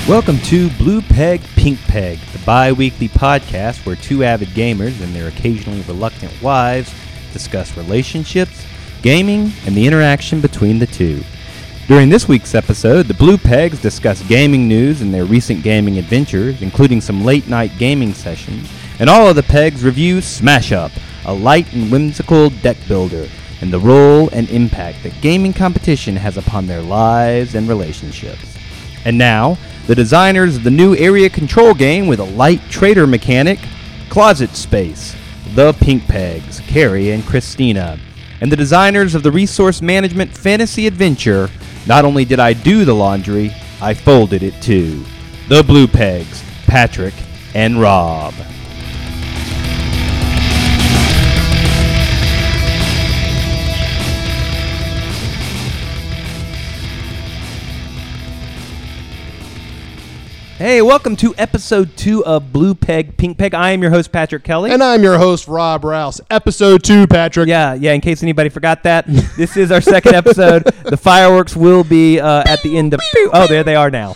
Welcome to Blue Peg, Pink Peg, the bi-weekly podcast where two avid gamers and their occasionally reluctant wives discuss relationships, gaming, and the interaction between the two. During this week's episode, the Blue Pegs discuss gaming news and their recent gaming adventures, including some late-night gaming sessions, and all of the Pegs review Smash Up, a light and whimsical deck builder, and the role and impact that gaming competition has upon their lives and relationships. And now, the designers of the new area control game with a light trader mechanic, Closet Space, the Pink Pegs, Carrie and Christina, and the designers of the resource management fantasy adventure, Not Only Did I Do the Laundry, I Folded It Too, the Blue Pegs, Patrick and Rob. Hey, welcome to episode 2 of Blue Peg, Pink Peg. I am your host, Patrick Kelly. And I'm your host, Rob Rouse. Episode 2, Patrick. Yeah, in case anybody forgot that. This is our second episode. The fireworks will be at the end of... Oh, there they are now.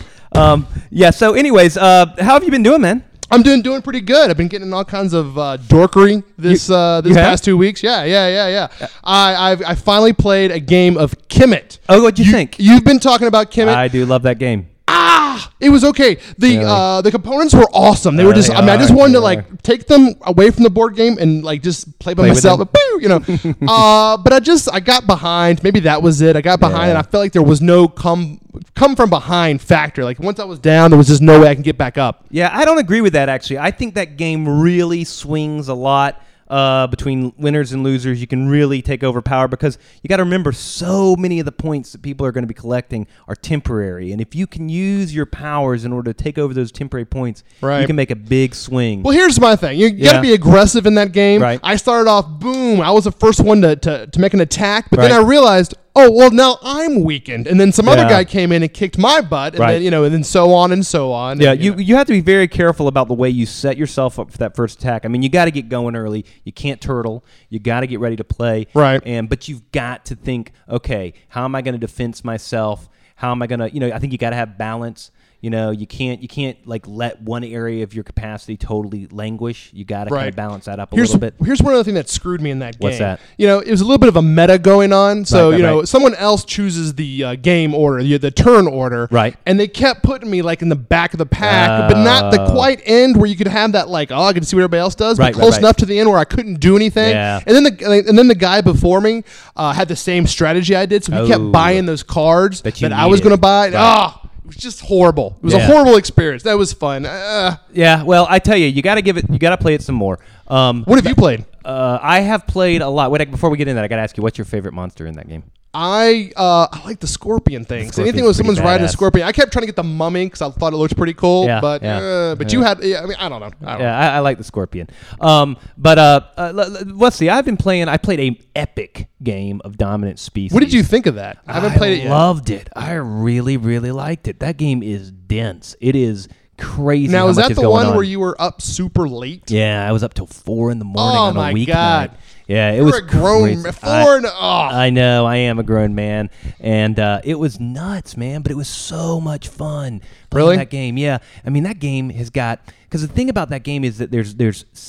So anyways, how have you been doing, man? I'm doing pretty good. I've been getting all kinds of dorkery this past 2 weeks. Yeah. I finally played a game of Kemet. Oh, what'd you think? You've been talking about Kemet. I do love that game. It was okay. The components were awesome. They were just. I just wanted to take them away from the board game and just play by myself. But but I got behind. Maybe that was it. I got behind and I felt like there was no come from behind factor. Like once I was down, there was just no way I can get back up. Yeah, I don't agree with that actually. I think that game really swings a lot. Between winners and losers, you can really take over power because you got to remember so many of the points that people are going to be collecting are temporary, and if you can use your powers in order to take over those temporary points, you can make a big swing. Well, here's my thing: you got to be aggressive in that game. Right. I started off, boom! I was the first one to make an attack, but then I realized, oh well, now I'm weakened, and then some other guy came in and kicked my butt, and then and then so on and so on. Yeah, and, you have to be very careful about the way you set yourself up for that first attack. I mean, you got to get going early. You can't turtle. You got to get ready to play. Right. But you've got to think, okay, how am I going to defense myself? How am I going to? I think you got to have balance. You can't let one area of your capacity totally languish. You got to kind of balance that up a little bit. Here's one other thing that screwed me in that game. What's that? It was a little bit of a meta going on. So, someone else chooses the game order, the turn order. Right. And they kept putting me in the back of the pack, but not the quite end where you could have that I can see what everybody else does, but close enough to the end where I couldn't do anything. Yeah. And then the guy before me had the same strategy I did, so he kept buying those cards that I was going to buy. Right. It was just horrible. It was a horrible experience. That was fun. Yeah, well, I tell you got to play it some more. What have you played? I have played a lot. Wait, before we get into that, I got to ask you, what's your favorite monster in that game? I like the scorpion things. Anything with someone's riding a scorpion. I kept trying to get the mummy because I thought it looked pretty cool. But you had. I don't know. I like the scorpion. Let's see. I played a epic game of Dominant Species. What did you think of that? I haven't played it yet. I loved it. I really, really liked it. That game is dense. It is crazy. Now, is that the one where you were up super late? Yeah, I was up till 4 a.m. on a weeknight. God. Yeah, it was a grown man. I know, I am a grown man, and it was nuts, man. But it was so much fun playing that game. Yeah, I mean that game has got because the thing about that game is that there's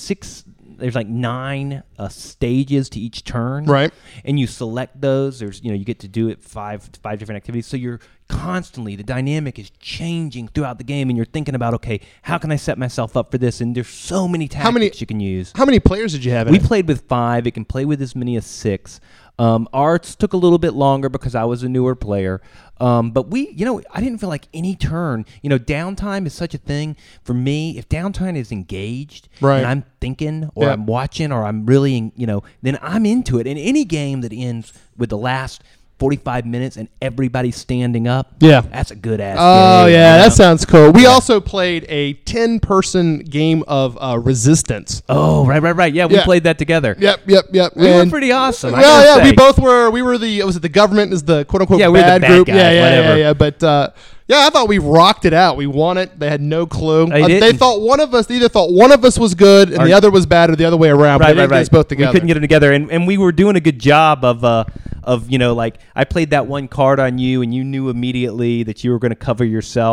9 stages to each turn, right? And you select those. There's you get to do it five different activities. So you're constantly the dynamic is changing throughout the game, and you're thinking about okay, how can I set myself up for this? And there's so many tactics you can use. How many players did you have? We played with 5. It can play with as many as 6. Ours took a little bit longer because I was a newer player. But we, I didn't feel like any turn, downtime is such a thing for me. If downtime is engaged and I'm thinking or I'm watching or I'm really, then I'm into it. And any game that ends with the last 45 minutes and everybody standing up. Yeah. That's a good ass game. Oh, yeah. That sounds cool. We also played a 10-person game of Resistance. Oh, right. Yeah, we played that together. Yep. We were pretty awesome. Well, we both were. We were the government is the quote-unquote bad group. Guys, whatever. But, I thought we rocked it out. We won it. They had no clue. They thought one of us was good and the other was bad, or the other way around. But they didn't get us both together. We couldn't get them together, and we were doing a good job of I played that one card on you, and you knew immediately that you were going to cover yourself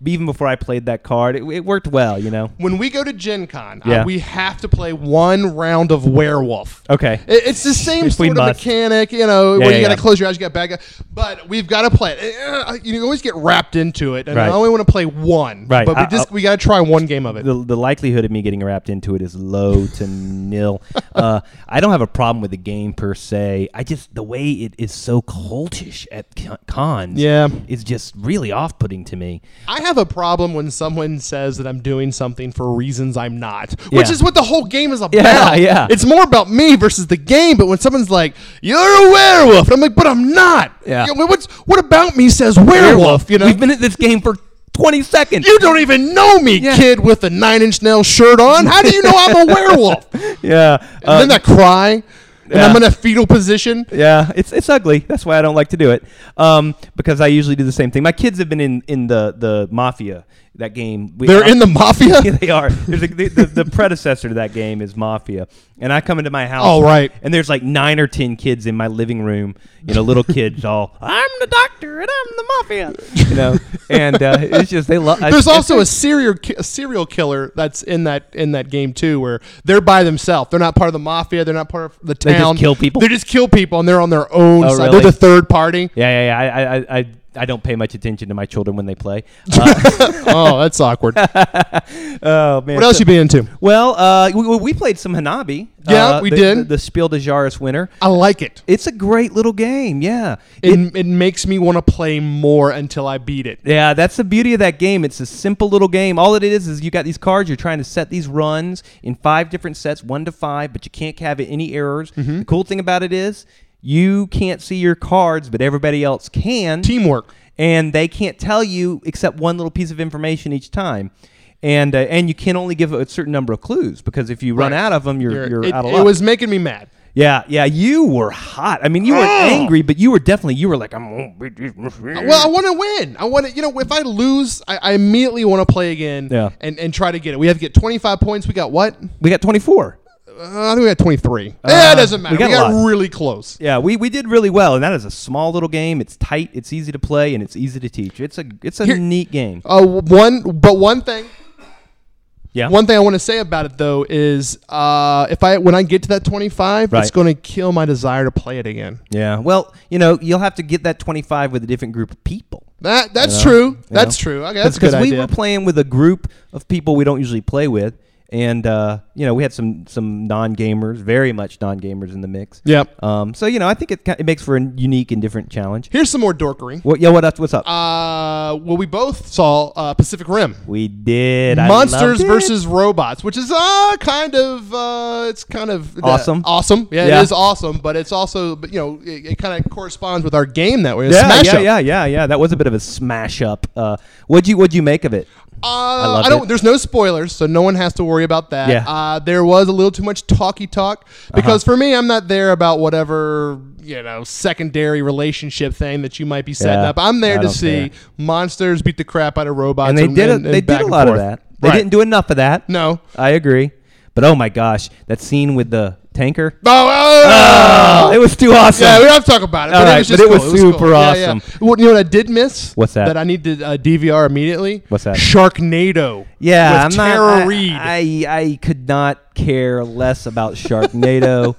even before I played that card. It worked well, you know. When we go to Gen Con, Yeah. we have to play one round of Werewolf. Okay. It's the same sort of mechanic, you know, where you got to close your eyes, you got bad guy. But we've got to play it. You always get wrapped into it, and I only want to play one. Right. But we got to try one game of it. The likelihood of me getting wrapped into it is low to nil. I don't have a problem with the game per se. The way it is so cultish at cons is just really off-putting to me. I have a problem when someone says that I'm doing something for reasons I'm not, which is what the whole game is about. Yeah. It's more about me versus the game, but when someone's like, "You're a werewolf," and I'm like, "But I'm not." Yeah. You know, what about me says werewolf? You know? We've been at this game for 20 seconds. You don't even know me, kid with a 9-inch nail shirt on. How do you know I'm a werewolf? Yeah. And then that cry. And I'm in a fetal position. Yeah, it's ugly. That's why I don't like to do it. Because I usually do the same thing. My kids have been in the Mafia, that game. They're in the Mafia? Yeah, they are. There's the predecessor to that game is Mafia. And I come into my house. Oh, right. And there's like 9 or 10 kids in my living room. You know, little kids all, I'm the doctor and I'm the Mafia. You know, and it's just they love. There's also a serial killer that's in that game too, where they're by themselves. They're not part of the Mafia. They're not part of the town. They just kill people. They just kill people, and they're on their own side. Really? They're the third party. Yeah. I don't pay much attention to my children when they play. Oh, that's awkward. Oh man! What else you been into? Well, we played some Hanabi. Yeah, we did. The Spiel des Jahres winner. I like it. It's a great little game. Yeah, it makes me want to play more until I beat it. Yeah, that's the beauty of that game. It's a simple little game. All it is you got these cards. You're trying to set these runs in 5 different sets, 1 to 5, but you can't have any errors. Mm-hmm. The cool thing about it is you can't see your cards, but everybody else can. Teamwork. And they can't tell you except one little piece of information each time. And you can only give a certain number of clues, because if you run out of them, you're out of luck. It was making me mad. Yeah, you were hot. I mean, you weren't angry, but you were like, I'm. Well, I want to win. I want to, if I lose, I immediately want to play again. Yeah. And try to get it. We have to get 25 points. We got what? We got 24. I think we got 23. It doesn't matter. We got really close. Yeah, we did really well, and that is a small little game. It's tight, it's easy to play, and it's easy to teach. It's a neat game. One thing. Yeah. One thing I want to say about it though is when I get to that 25, it's going to kill my desire to play it again. Yeah. Well, you'll have to get that 25 with a different group of people. That's true. That's true. Okay, that's a good idea. Because we were playing with a group of people we don't usually play with. And, we had some non-gamers, very much non-gamers in the mix. Yep. So, I think it makes for a unique and different challenge. Here's some more dorkery. What's up? Well, we both saw Pacific Rim. We did. Monsters versus Robots, which is kind of awesome. Awesome. Yeah, it is awesome, but it's also, it kind of corresponds with our game that way. Yeah. That was a bit of a smash up. What'd you make of it? There's no spoilers, so no one has to worry about that. Yeah. There was a little too much talky talk because for me, I'm not there about whatever secondary relationship thing that you might be setting up. I'm there to see monsters beat the crap out of robots. And they did a lot of that. They didn't do enough of that. No, I agree. But oh my gosh, that scene with the tanker. It was too awesome. Yeah, we don't have to talk about it. But it was super awesome. Yeah. Well, you know what I did miss? What's that? That I need to DVR immediately. What's that? Sharknado. Yeah, with Tara Reid. I could not care less about Sharknado.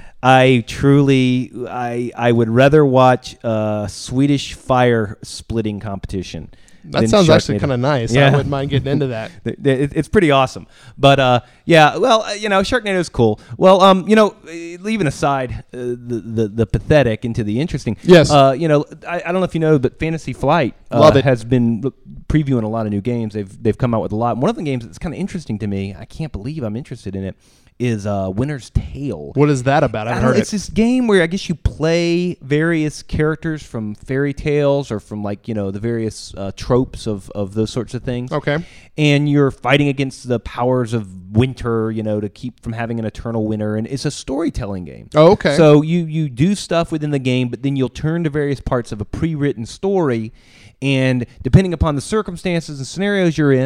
I would rather watch a Swedish fire splitting competition. That sounds actually kind of nice. Yeah. I wouldn't mind getting into that. It's pretty awesome. But Sharknado is cool. Well, leaving aside the pathetic into the interesting. Yes. I don't know if you know, but Fantasy Flight has been previewing a lot of new games. They've come out with a lot. One of the games that's kind of interesting to me, I can't believe I'm interested in it, is Winter's Tale. What is that about? I've heard it's this game where I guess you play various characters from fairy tales or from the various tropes of those sorts of things. Okay. And you're fighting against the powers of winter, to keep from having an eternal winter. And it's a storytelling game. Oh, okay. So you do stuff within the game, but then you'll turn to various parts of a pre-written story. And depending upon the circumstances and scenarios you're in,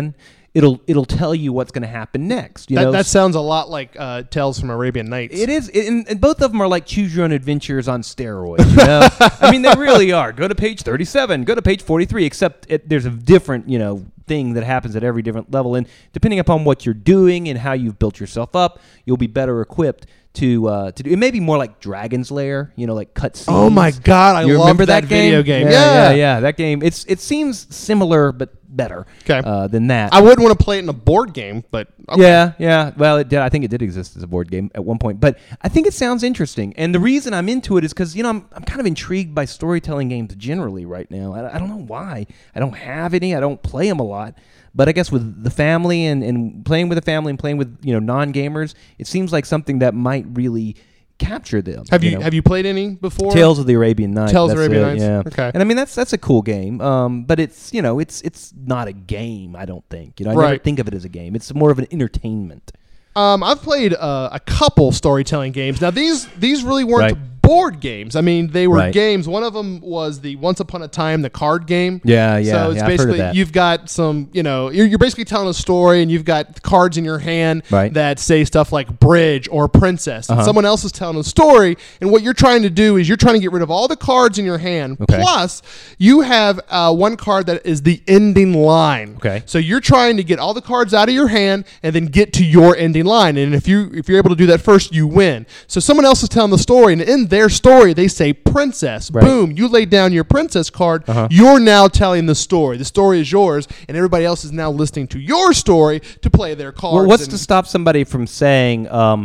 it'll tell you what's going to happen next. That sounds a lot like Tales from Arabian Nights. It is, and both of them are like choose your own adventures on steroids. I mean, they really are. Go to page 37. Go to page 43. Except there's a different thing that happens at every different level, and depending upon what you're doing and how you've built yourself up, you'll be better equipped to do. It may be more like Dragon's Lair, like cutscenes. Oh my God, I love that video game. Yeah. That game. It seems similar but better than that. I wouldn't want to play it in a board game, but okay. Yeah. Well, it did. I think it did exist as a board game at one point, but I think it sounds interesting. And the reason I'm into it is because I'm kind of intrigued by storytelling games generally right now. I don't know why. I don't have any. I don't play them a lot. But I guess with the family and playing with the family and playing with non-gamers, it seems like something that might really capture them. Have you played any before? Tales of the Arabian Nights. Tales of the Arabian Nights. Yeah. Okay. And I mean that's a cool game. But it's it's not a game. I don't think. I never think of it as a game. It's more of an entertainment. I've played a couple storytelling games. Now these really weren't board games. I mean, they were games. One of them was the Once Upon a Time, the card game. Yeah. So it's basically you've got some, you're basically telling a story, and you've got cards in your hand that say stuff like bridge or princess. And someone else is telling a story, and what you're trying to do is you're trying to get rid of all the cards in your hand. Plus, you have one card that is the ending line. Okay. So you're trying to get all the cards out of your hand and then get to your ending line. And if you're able to do that first, you win. So someone else is telling the story, and in their story they say princess. Boom, you lay down your princess card. You're now telling the story. The story is yours, and everybody else is now listening to your story to play their cards. Well, what's to stop somebody from saying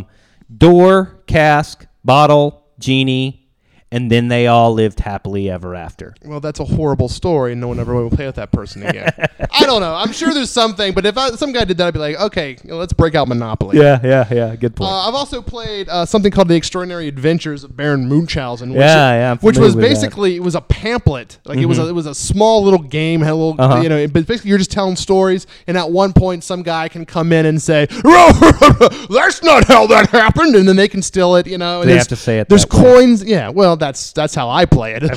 door, cask, bottle, genie, and then they all lived happily ever after? Well, that's a horrible story, and no one ever will play with that person again. I don't know. I'm sure there's something, but if some guy did that, I'd be like, okay, let's break out Monopoly. Yeah. Good point. I've also played something called The Extraordinary Adventures of Baron Munchausen, which was basically it was a pamphlet. Like it was a small little game, had a little but basically you're just telling stories, and at one point some guy can come in and say, "That's not how that happened," and then they can steal it. And they have to say it. There's coins. Yeah, well, that's how I play it.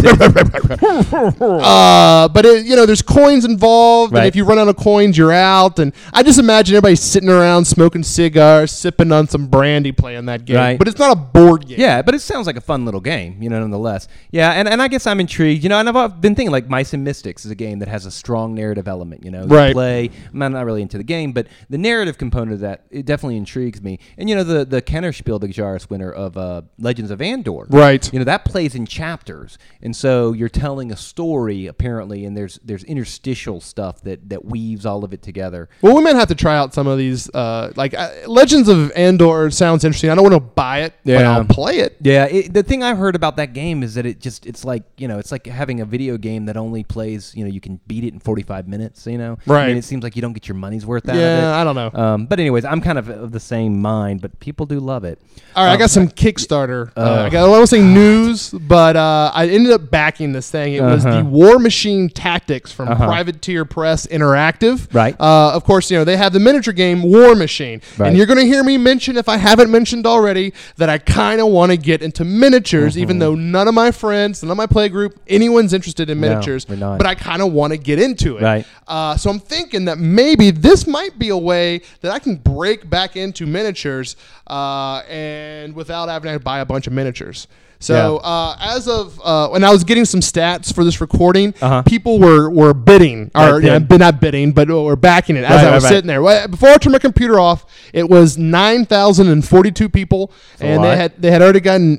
But there's coins involved, and if you run out of coins, you're out. And I just imagine everybody sitting around smoking cigars, sipping on some brandy, playing that game. But it's not a board game. Yeah, but it sounds like a fun little game, nonetheless. Yeah, and I guess I'm intrigued. And I've been thinking like Mice and Mystics is a game that has a strong narrative element. You play. I'm not really into the game, but the narrative component of that, it definitely intrigues me. And the Kennerspiel the Jaris winner of Legends of Andor. Right. That plays in chapters, and so you're telling a story apparently, and there's interstitial stuff that weaves all of it together. Well, we might have to try out some of these. Legends of Andor sounds interesting. I don't want to buy it, but I'll play it. Yeah, the thing I've heard about that game is that it's like having a video game that only plays. You can beat it in 45 minutes. Right. I mean, it seems like you don't get your money's worth out of it. Yeah, I don't know. But anyways, I'm kind of the same mind, but people do love it. All right, I got some Kickstarter. I want to say news, but I ended up backing this thing. It was the War Machine Tactics from Privateer Press Interactive. Right. Of course, they have the miniature game War Machine. Right. And you're going to hear me mention, if I haven't mentioned already, that I kind of want to get into miniatures, even though none of my friends, none of my play group, anyone's interested in miniatures. No, we're not. But I kind of want to get into it. Right. So I'm thinking that maybe this might be a way that I can break back into miniatures and without having to buy a bunch of miniatures. So as of when I was getting some stats for this recording, people were bidding, or not bidding, but were backing it as I was sitting there. Before I turned my computer off, it was 9,042 people, and they had already gotten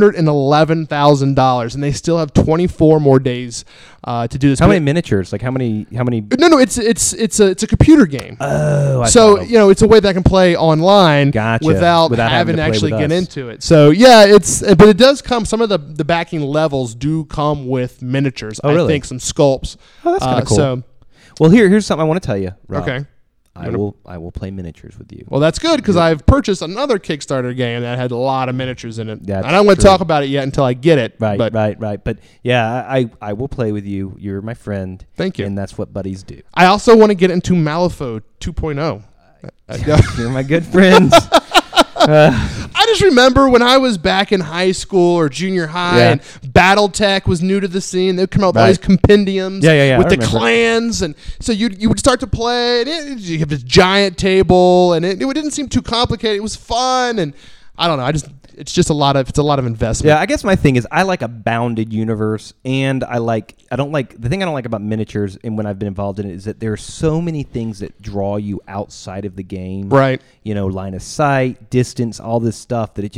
$811,000, and they still have 24 more days to do this. How many miniatures? Like how many? No, it's a computer game. Oh, so it's a way that I can play online without having to actually get into it. So but it does come. Some of the backing levels do come with miniatures. Oh, really? I think some sculpts. Oh, that's kind of cool. Well, here's something I want to tell you, Rob. Okay. I will play miniatures with you. Well, that's good because I've purchased another Kickstarter game that had a lot of miniatures in it. That's I don't want to talk about it yet until I get it. Right. But yeah, I will play with you. You're my friend. Thank you. And that's what buddies do. I also want to get into Malifaux 2.0. You're my good friends. I just remember when I was back in high school or junior high, and BattleTech was new to the scene. They'd come out with all these compendiums with the clans, and so you would start to play. And you have this giant table, and it didn't seem too complicated. It was fun, and I don't know. It's just a lot of investment. Yeah, I guess my thing is I like a bounded universe, and the thing I don't like about miniatures and when I've been involved in it is that there are so many things that draw you outside of the game. Right. Line of sight, distance, all this stuff that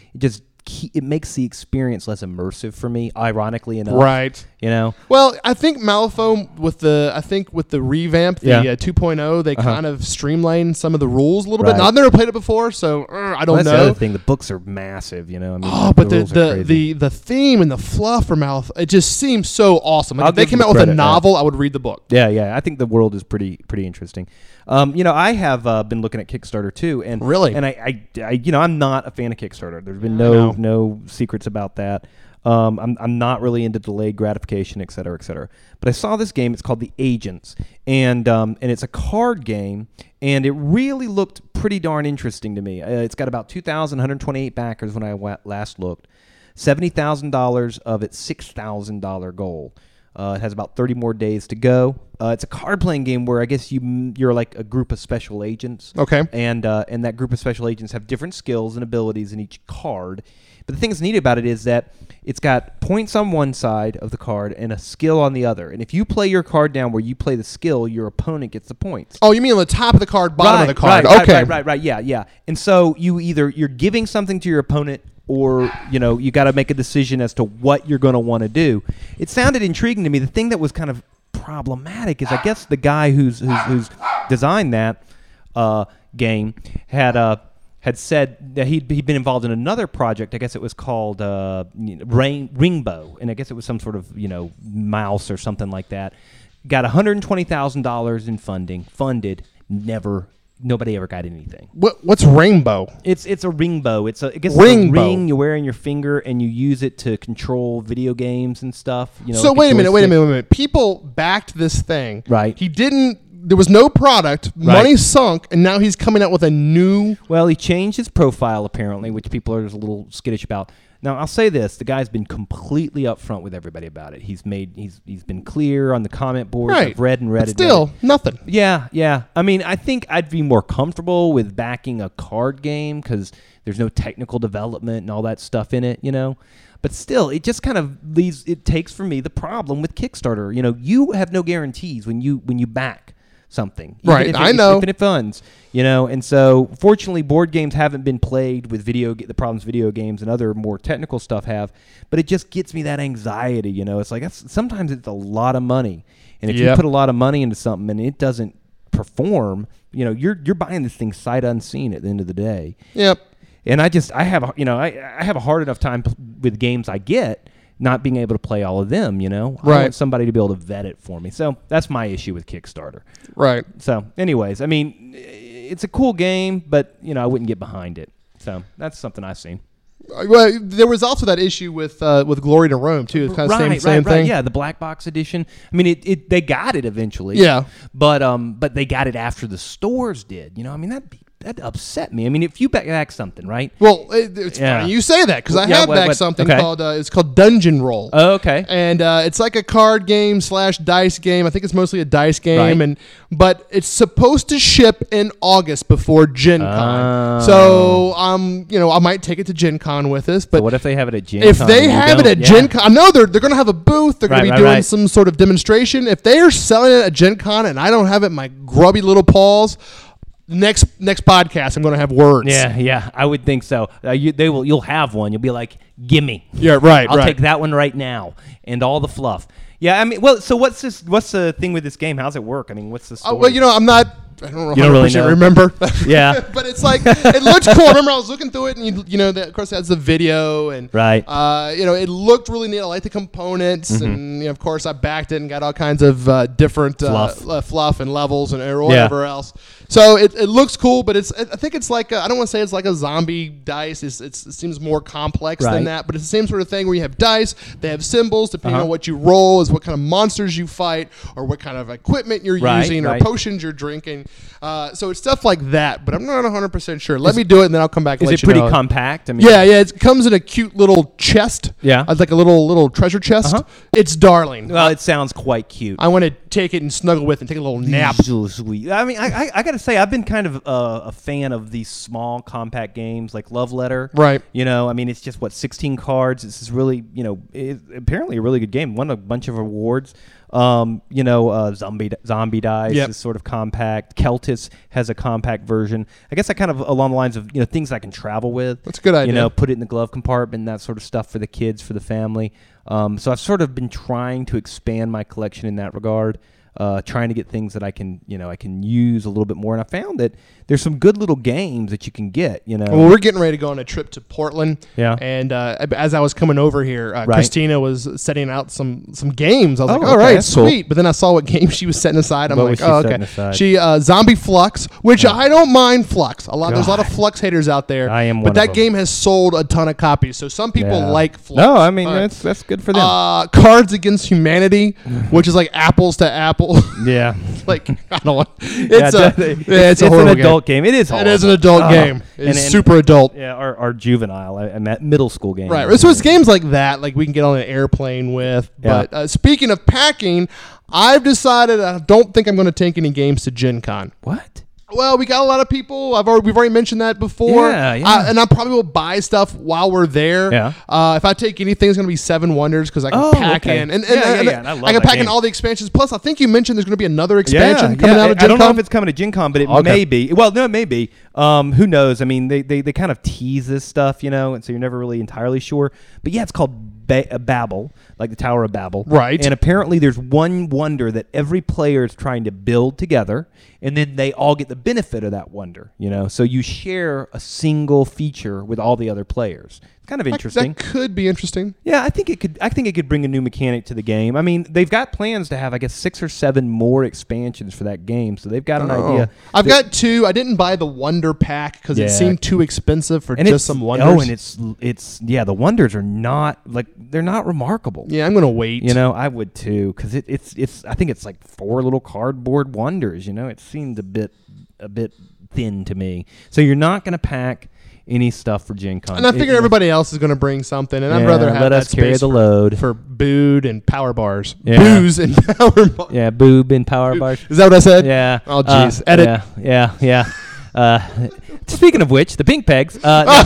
it makes the experience less immersive for me, ironically enough. Right. Well, I think Malifaux with the revamp, the 2.0, they kind of streamlined some of the rules a little bit. Now, I've never played it before, so I don't know. That's the other thing. The books are massive, but the theme and the fluff for Malifaux, it just seems so awesome. Like if they came out with a novel, I would read the book. Yeah. I think the world is pretty interesting. I have been looking at Kickstarter too, and really, and I I'm not a fan of Kickstarter. There's been no secrets about that. I'm not really into delayed gratification, et cetera, et cetera. But I saw this game. It's called The Agents, and it's a card game, and it really looked pretty darn interesting to me. It's got about 2,128 backers when I last looked. $70,000 of its $6,000 goal. It has about 30 more days to go. It's a card-playing game where I guess you're like a group of special agents. Okay. And that group of special agents have different skills and abilities in each card. But the thing that's neat about it is that it's got points on one side of the card and a skill on the other. And if you play your card down where you play the skill, your opponent gets the points. Oh, you mean on the top of the card, bottom of the card? Right. Yeah. And so you're giving something to your opponent, or you got to make a decision as to what you're going to want to do. It sounded intriguing to me. The thing that was kind of problematic is I guess the guy who's designed that game had said that he'd been involved in another project. I guess it was called Ringbow, and I guess it was some sort of mouse or something like that. Got $120,000 in funded. Nobody ever got anything. What's Rainbow? It's a ringbow. It's a ring you wear in your finger, and you use it to control video games and stuff. So wait a minute. People backed this thing. Right. There was no product. Right. Money sunk, and now he's coming out with a new. Well, he changed his profile apparently, which people are just a little skittish about. Now, I'll say this: the guy's been completely upfront with everybody about it. He's been clear on the comment boards. Right. I've read and read. But still, nothing. Yeah. I mean, I think I'd be more comfortable with backing a card game because there's no technical development and all that stuff in it, But still, it just kind of takes from me the problem with Kickstarter. You have no guarantees when you back something. Right, I know. Infinite funds, and so fortunately board games haven't been played with the problems video games and other more technical stuff have, but it just gets me that anxiety, it's like sometimes it's a lot of money, and if you put a lot of money into something and it doesn't perform, you're buying this thing sight unseen at the end of the day. Yep. And I have a hard enough time with games I get not being able to play all of them, Right. I want somebody to be able to vet it for me. So that's my issue with Kickstarter. Right. So anyways, I mean, it's a cool game, but, I wouldn't get behind it. So that's something I've seen. Well, there was also that issue with Glory to Rome, too. It's kind of same thing. Yeah, the black box edition. I mean, they got it eventually. Yeah. But they got it after the stores did. I mean, that upset me. I mean, if you back something, right? Well, it's funny you say that because I have backed something called it's called Dungeon Roll. Oh, okay. And it's like a card game / dice game. I think it's mostly a dice game, right. But it's supposed to ship in August before Gen Con. So I might take it to Gen Con with us. But so what if they have it at Gen Con? If they have it at Gen Con, I know they're going to have a booth. They're going to be doing some sort of demonstration. If they are selling it at Gen Con and I don't have it in my grubby little paws. Next podcast, I'm going to have words. Yeah, I would think so. You'll have one. You'll be like, "Gimme." Yeah, right. I'll take that one right now, and all the fluff. Yeah, I mean, well, so what's the thing with this game? How's it work? I mean, what's the story? I don't really remember. Yeah, but it's like it looks cool. I remember I was looking through it, and of course, it has the video, and right. It looked really neat. I like the components, and of course, I backed it and got all kinds of different fluff and levels and whatever else. So it looks cool, but I think it's like I don't want to say it's like a zombie dice. It seems more complex than that, but it's the same sort of thing where you have dice. They have symbols depending on what you roll, is what kind of monsters you fight, or what kind of equipment you're using, or potions you're drinking. So it's stuff like that, but I'm not 100% sure. Let me do it, and then I'll come back and Is let it you pretty know. compact? I mean, Yeah, it comes in a cute little chest. Yeah. Like a little treasure chest. Uh-huh. It's darling. Well, it sounds quite cute. I want to take it and snuggle with and take a little nap. So sweet. I mean, I got to say, I've been kind of a fan of these small, compact games like Love Letter. Right. You know, I mean, it's just, 16 cards. This is really, apparently a really good game. Won a bunch of awards. Zombie Dice is sort of compact. Celtis has a compact version. I guess I kind of along the lines of, things I can travel with. That's a good idea. Put it in the glove compartment, that sort of stuff for the kids, for the family. So I've sort of been trying to expand my collection in that regard. Trying to get things that I can use a little bit more. And I found that there's some good little games that you can get, Well, we're getting ready to go on a trip to Portland. Yeah. And as I was coming over here, Christina was setting out some games. I was like, okay, all right, that's sweet. cool. But then I saw what game she was setting aside. I'm What like, was she oh, setting okay. aside? She Zombie Flux, which I don't mind Flux. There's a lot of Flux haters out there. I am one But of that them. game has sold a ton of copies. So some people like Flux. No, I mean, that's good for them. Cards Against Humanity, which is like apples to apple. Yeah. Like, I don't want. It's an horrible adult game. It is horrible. It is an adult game. It's super adult. Yeah, our juvenile, I'm at middle school game. Right. So it's games like that, like we can get on an airplane with. Yeah. But speaking of packing, I've decided I don't think I'm going to take any games to Gen Con. What? Well, we got a lot of people. We've already mentioned that before. Yeah. And I probably will buy stuff while we're there. Yeah. If I take anything, it's going to be Seven Wonders because I can pack in. And I love I can that pack in game. all the expansions. Plus, I think you mentioned there's going to be another expansion coming out of Gen Con. I don't know if it's coming to Gen Con, but it may be. Well, no, it may be. Who knows? I mean, they kind of tease this stuff, and so you're never really entirely sure. But yeah, it's called Babel, like the Tower of Babel. Right. And apparently there's one wonder that every player is trying to build together, and then they all get the benefit of that wonder, So you share a single feature with all the other players. It's kind of interesting. That could be interesting. Yeah, I think it could bring a new mechanic to the game. I mean, they've got plans to have, I guess, 6 or 7 more expansions for that game, so they've got an idea. I've got 2. I didn't buy the Wonder Pack because it seemed too expensive for just some wonders. Oh, and it's the wonders are not they're not remarkable. Yeah, I'm gonna wait. I would too because it's I think it's like 4 little cardboard wonders. It seemed a bit thin to me. So you're not gonna pack any stuff for Gen Con. And I figure everybody else is going to bring something, and I'd rather have let that us carry space the load for booed and power bars. Yeah. Booze and power bars. Yeah, boob and power bars. Is that what I said? Yeah. Oh, jeez. Edit. Yeah. Speaking of which, the pink pegs.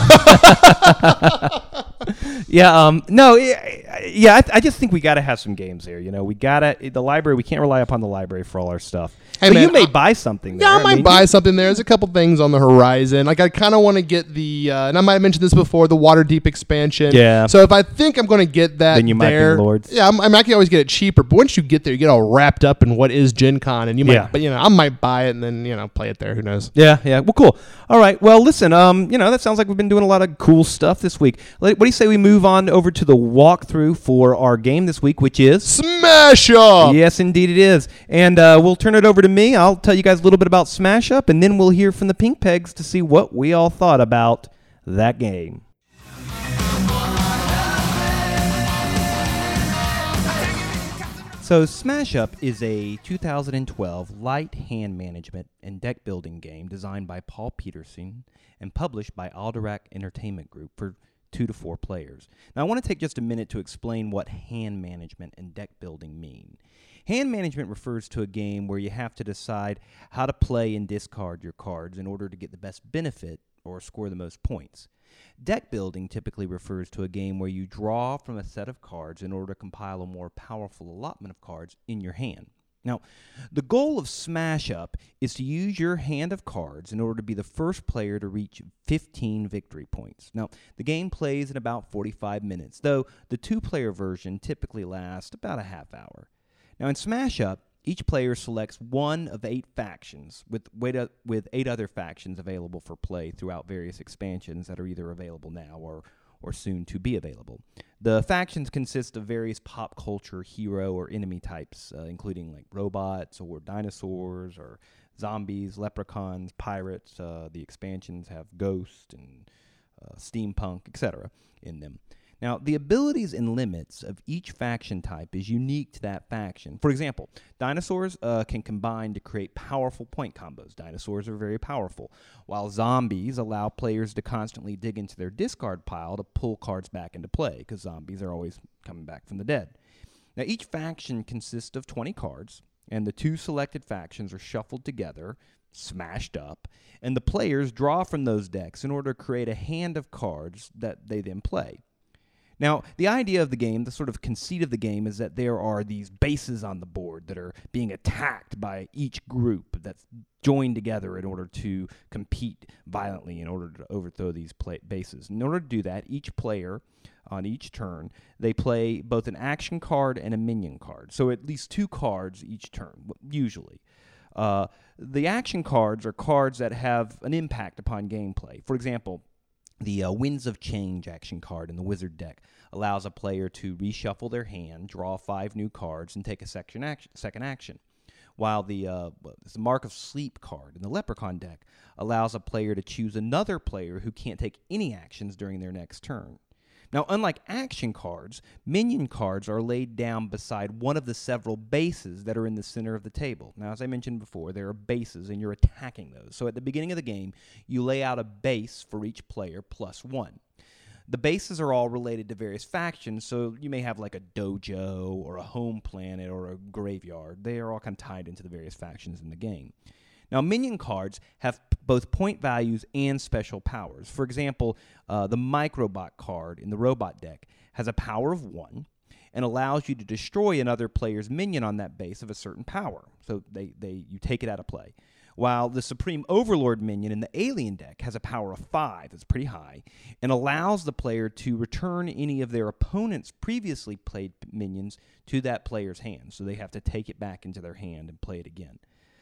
I just think we got to have some games there. The library. We can't rely upon the library for all our stuff. Hey, but man, you may buy something there. Yeah, I might buy something there. There's a couple things on the horizon. Like I kind of want to get the, and I might have mentioned this before, the Waterdeep expansion. Yeah. So if I think I'm going to get that, then you might be Lords. Yeah, I can always get it cheaper. But once you get there, you get all wrapped up in what is Gen Con, and you might, but I might buy it and then play it there. Who knows? Yeah. Well, cool. All right. Well, listen. That sounds like we've been doing a lot of cool stuff this week. What do you say we move on over to the walkthrough for our game this week, which is Smash Up? Yes, indeed it is. And we'll turn it over to me. I'll tell you guys a little bit about Smash Up, and then we'll hear from the Pink Pegs to see what we all thought about that game. So Smash Up is a 2012 light hand management and deck building game designed by Paul Peterson and published by Alderac Entertainment Group for 2 to 4 players. Now I want to take just a minute to explain what hand management and deck building mean. Hand management refers to a game where you have to decide how to play and discard your cards in order to get the best benefit or score the most points. Deck building typically refers to a game where you draw from a set of cards in order to compile a more powerful allotment of cards in your hand. Now, the goal of Smash Up is to use your hand of cards in order to be the first player to reach 15 victory points. Now, the game plays in about 45 minutes, though the 2-player version typically lasts about a half hour. Now, in Smash Up, each player selects one of 8 factions, with 8 other factions available for play throughout various expansions that are either available now or soon to be available. The factions consist of various pop culture hero or enemy types, including like robots or dinosaurs or zombies, leprechauns, pirates. The expansions have ghosts and steampunk, etc. in them. Now, the abilities and limits of each faction type is unique to that faction. For example, dinosaurs can combine to create powerful point combos. Dinosaurs are very powerful, while zombies allow players to constantly dig into their discard pile to pull cards back into play, because zombies are always coming back from the dead. Now, each faction consists of 20 cards, and the 2 selected factions are shuffled together, smashed up, and the players draw from those decks in order to create a hand of cards that they then play. Now, the idea of the game, the sort of conceit of the game, is that there are these bases on the board that are being attacked by each group that's joined together in order to compete violently in order to overthrow these bases. In order to do that, each player on each turn, they play both an action card and a minion card. So at least 2 cards each turn, usually. The action cards are cards that have an impact upon gameplay. For example, the Winds of Change action card in the Wizard deck allows a player to reshuffle their hand, draw 5 new cards, and take a second action. While the Mark of Sleep card in the Leprechaun deck allows a player to choose another player who can't take any actions during their next turn. Now, unlike action cards, minion cards are laid down beside one of the several bases that are in the center of the table. Now, as I mentioned before, there are bases, and you're attacking those. So at the beginning of the game, you lay out a base for each player plus 1. The bases are all related to various factions, so you may have like a dojo or a home planet or a graveyard. They are all kind of tied into the various factions in the game. Now, minion cards have both point values and special powers. For example, the Microbot card in the Robot deck has a power of 1 and allows you to destroy another player's minion on that base of a certain power. So you take it out of play. While the Supreme Overlord minion in the Alien deck has a power of 5, that's pretty high, and allows the player to return any of their opponent's previously played minions to that player's hand. So they have to take it back into their hand and play it again.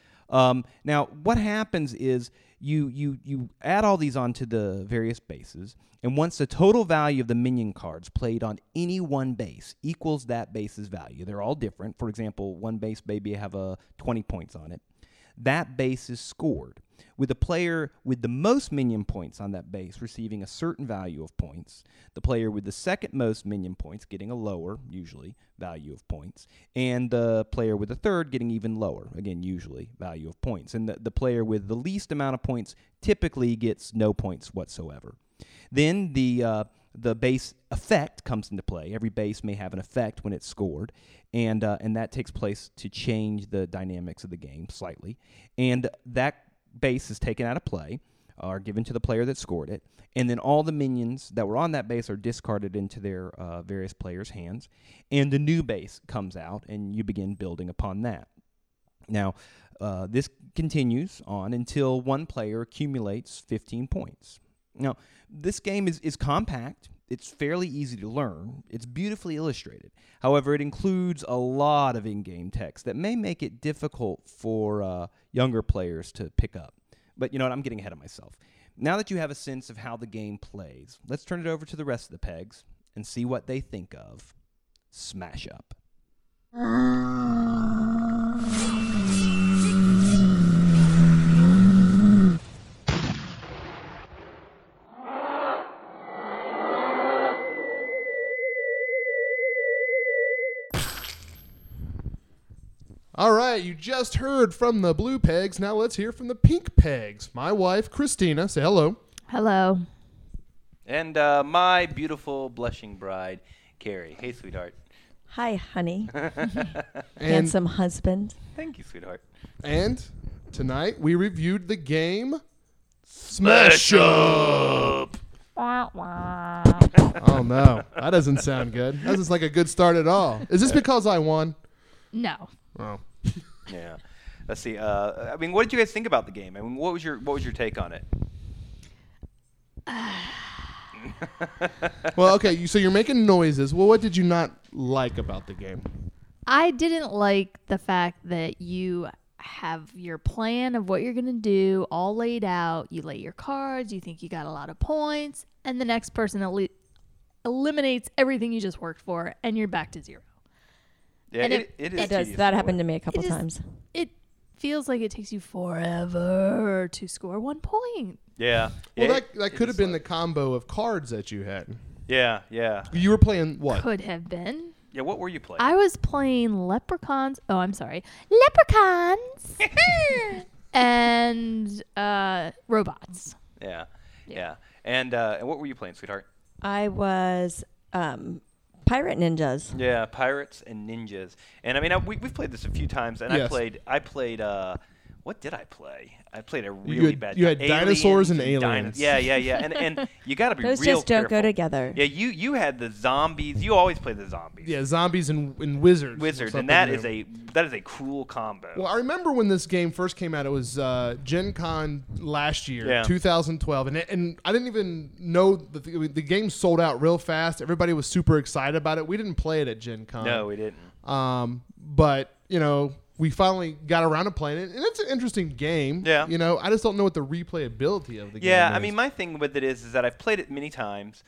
Now, what happens is you add all these onto the various bases, and once the total value of the minion cards played on any one base equals that base's value, they're all different. For example, one base maybe have 20 points on it. That base is scored, with the player with the most minion points on that base receiving a certain value of points, the player with the second most minion points getting a lower, usually, value of points, and the player with the third getting even lower, again, usually, value of points. And the player with the least amount of points typically gets no points whatsoever. Then the base effect comes into play. Every base may have an effect when it's scored, and that takes place to change the dynamics of the game slightly. And that base is taken out of play, are given to the player that scored it, and then all the minions that were on that base are discarded into their various players' hands, and the new base comes out, and you begin building upon that. Now, this continues on until one player accumulates 15 points. Now, this game is compact. It's fairly easy to learn. It's beautifully illustrated. However, it includes a lot of in-game text that may make it difficult for younger players to pick up. But you know what? I'm getting ahead of myself. Now that you have a sense of how the game plays, let's turn it over to the rest of the pegs and see what they think of Smash Up. All right, you just heard from the blue pegs. Now let's hear from the pink pegs. My wife, Christina. Say hello. Hello. And my beautiful blushing bride, Carrie. Hey, sweetheart. Hi, honey. Handsome husband. Thank you, sweetheart. And tonight we reviewed the game Smash Up. Oh, no. That doesn't sound good. That doesn't like a good start at all. Is this because I won? No. Oh. Yeah. Let's see. I mean, what did you guys think about the game? I mean, what was your take on it? Well, okay. So you're making noises. Well, what did you not like about the game? I didn't like the fact that you have your plan of what you're going to do all laid out. You lay your cards. You think you got a lot of points. And the next person eliminates everything you just worked for. And you're back to zero. Yeah, it does. That happened to me a couple times. It feels like it takes you forever to score 1 point. Yeah. Well, that could have been the combo of cards that you had. Yeah, yeah. You were playing what? Could have been. Yeah, what were you playing? I was playing Leprechauns. Oh, I'm sorry. Leprechauns. And robots. Yeah. And what were you playing, sweetheart? I was Pirate Ninjas. Yeah, Pirates and Ninjas. And I mean, we've played this a few times, and Yes. I played. What did I play? I played a really bad. You had dinosaurs and aliens. Yeah. And you got to be Those real just don't careful. go together. Yeah, you had the zombies. You always play the zombies. Yeah, zombies and wizards. Wizards, Something and that new. is a cruel combo. Well, I remember when this game first came out. It was Gen Con last year, Yeah. 2012, and I didn't even know that the game sold out real fast. Everybody was super excited about it. We didn't play it at Gen Con. No, we didn't. But we finally got around to playing it, and it's an interesting game. Yeah. I just don't know what the replayability of the game Yeah, is. I mean, my thing with it is that I've played it many times,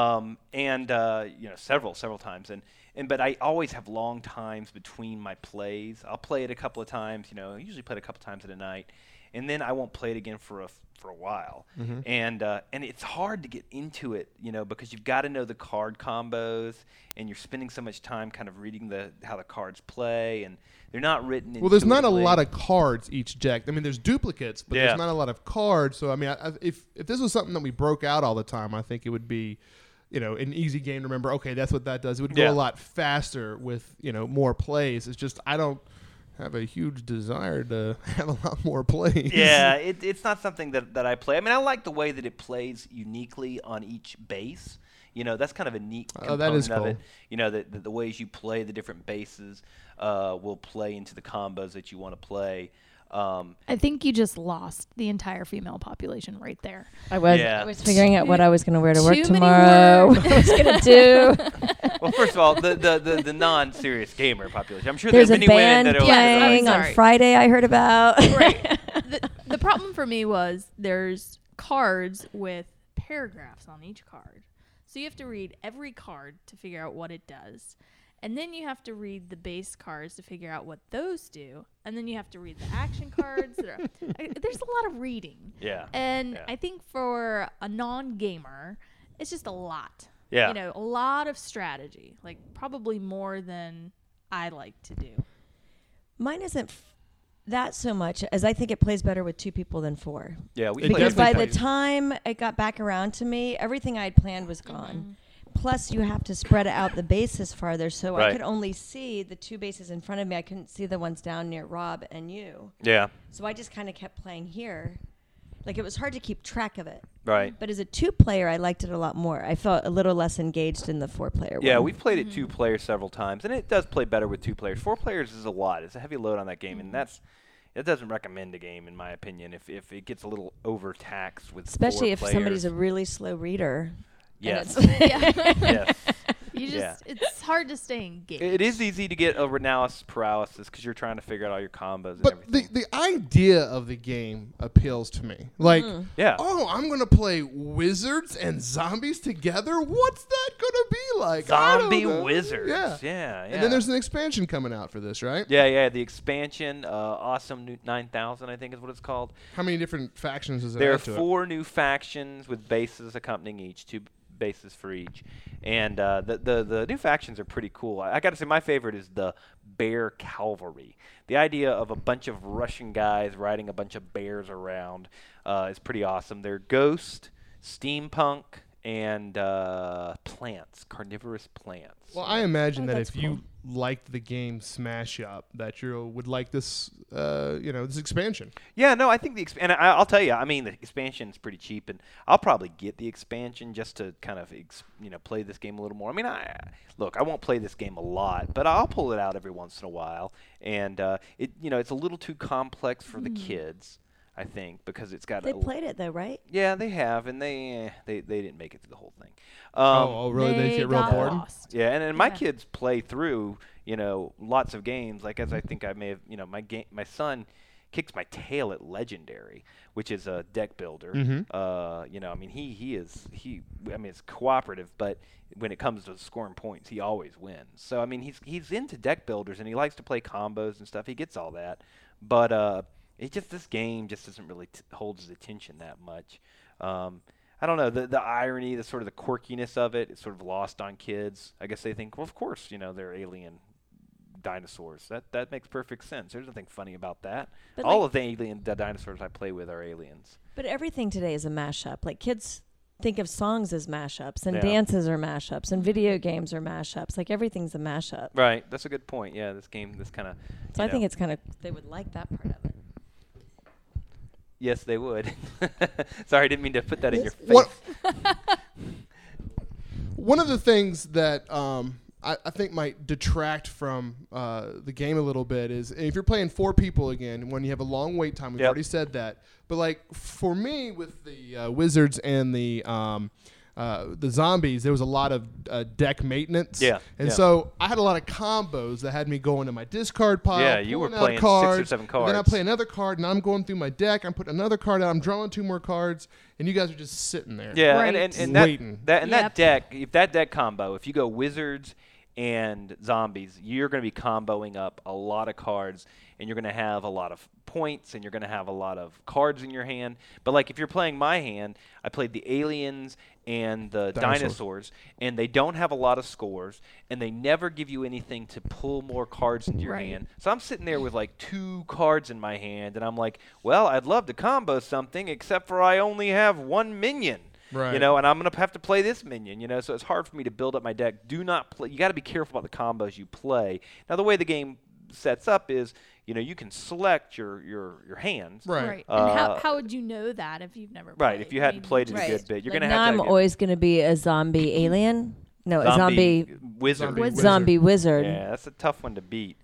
and several times, but I always have long times between my plays. I'll play it a couple of times. I usually play it a couple of times at a night, and then I won't play it again for a while. Mm-hmm. And it's hard to get into it, because you've got to know the card combos, and you're spending so much time kind of reading how the cards play, and they're not written. Well, there's not a intuitively. lot of cards each deck. I mean, there's duplicates, but Yeah. there's not a lot of cards. So, I mean, if this was something that we broke out all the time, I think it would be, an easy game to remember. Okay, that's what that does. It would go a lot faster with, more plays. It's just I don't have a huge desire to have a lot more plays. Yeah, it's not something that I play. I mean, I like the way that it plays uniquely on each base. That's kind of a neat component that is of cool. it. The ways you play the different bases will play into the combos that you want to play. I think you just lost the entire female population right there. I was Yeah. I was figuring out what I was going to wear to work Too many tomorrow. words. What I was going to do. Well, first of all, the non-serious gamer population. I'm sure There's there are a many women band that are playing I'm on sorry. Friday. I heard about. Right. The problem for me was there's cards with paragraphs on each card. So you have to read every card to figure out what it does. And then you have to read the base cards to figure out what those do. And then you have to read the action cards. There's a lot of reading. Yeah. And Yeah. I think for a non-gamer, it's just a lot. Yeah. A lot of strategy. Like probably more than I like to do. Mine isn't that so much, as I think it plays better with 2 people than 4. Yeah, we It played Because definitely by the plays. time it got back around to me, everything I had planned was gone. Plus, you have to spread out the bases farther, so I Right. could only see the 2 bases in front of me. I couldn't see the ones down near Rob and you. Yeah. So I just kind of kept playing here. Like, it was hard to keep track of it. Right. But as a 2-player, I liked it a lot more. I felt a little less engaged in the 4-player Yeah, one. we've played it 2 players several times, and it does play better with 2 players. 4 players is a lot. It's a heavy load on that game, and it doesn't recommend a game, in my opinion, if it gets a little overtaxed with 4 Especially if players. somebody's a really slow reader. Yes. Yeah. Yes. You just it's hard to stay engaged. It is easy to get over analysis paralysis because you're trying to figure out all your combos and But everything. the idea of the game appeals to me. Like, Yeah. I'm going to play wizards and zombies together? What's that going to be like? I don't Zombie know. wizards. Yeah. Yeah. And then there's an expansion coming out for this, right? Yeah, the expansion, Awesome New 9000, I think is what it's called. How many different factions is it? There are add to it? 4 new factions with bases accompanying each, 2 bases for each. And the new factions are pretty cool. I got to say, my favorite is the Bear Cavalry. The idea of a bunch of Russian guys riding a bunch of bears around is pretty awesome. They're ghost, steampunk, and plants, carnivorous plants. Well, I imagine that that's if you liked the game Smash Up, that you would like this, this expansion. Yeah, no, I think and I'll tell you, I mean, the expansion is pretty cheap, and I'll probably get the expansion just to kind of, play this game a little more. I mean, I won't play this game a lot, but I'll pull it out every once in a while, and it's a little too complex for the kids, I think, because it's got. They played it, though, right? Yeah, they have, and they didn't make it through the whole thing. Really? They get real got bored? lost. Yeah, and my Yeah. kids play through, lots of games. Like, as I think I may have, my son kicks my tail at Legendary, which is a deck builder. It's cooperative, but when it comes to scoring points, he always wins. So, I mean, he's into deck builders, and he likes to play combos and stuff. He gets all that. But this game just doesn't really hold his attention that much. I don't know, the irony, the sort of the quirkiness of it, it's sort of lost on kids. I guess they think, well, of course, they're alien dinosaurs. That makes perfect sense. There's nothing funny about that. But all of the dinosaurs I play with are aliens. But everything today is a mashup. Like kids think of songs as mashups, and Yeah. dances are mashups, and video games are mashups. Like everything's a mashup. Right. That's a good point. Yeah, this kind of. So I think it's kind of they would like that part of it. Yes, they would. Sorry, I didn't mean to put that in your face. One of the things that I think might detract from the game a little bit is if you're playing 4 people again, when you have a long wait time, we've already said that. But like for me with the wizards and the zombies, there was a lot of deck maintenance. Yeah. And so I had a lot of combos that had me going to my discard pile. Yeah, you were pulling out playing 6 or 7 and cards. then I play another card, and I'm going through my deck. I'm putting another card out. I'm drawing 2 more cards, and you guys are just sitting there. Yeah, Right. and Waiting. that Yep. deck, if that deck combo, if you go wizards and zombies, you're going to be comboing up a lot of cards, and you're going to have a lot of points, and you're going to have a lot of cards in your hand. But like if you're playing my hand, I played the aliens and the dinosaurs, and they don't have a lot of scores, and they never give you anything to pull more cards into your Right. hand. So I'm sitting there with like 2 cards in my hand, and I'm like, well, I'd love to combo something, except for I only have 1 minion. Right. And I'm going to have to play this minion, so it's hard for me to build up my deck. Do not play. You got to be careful about the combos you play. Now, the way the game sets up is, you can select your hands. Right. And how would you know that if you've never played? Right. If you hadn't played it a good bit, you're Like going to now have I'm to always going to be a zombie alien. No, a zombie wizard. zombie wizard. Yeah, that's a tough one to beat.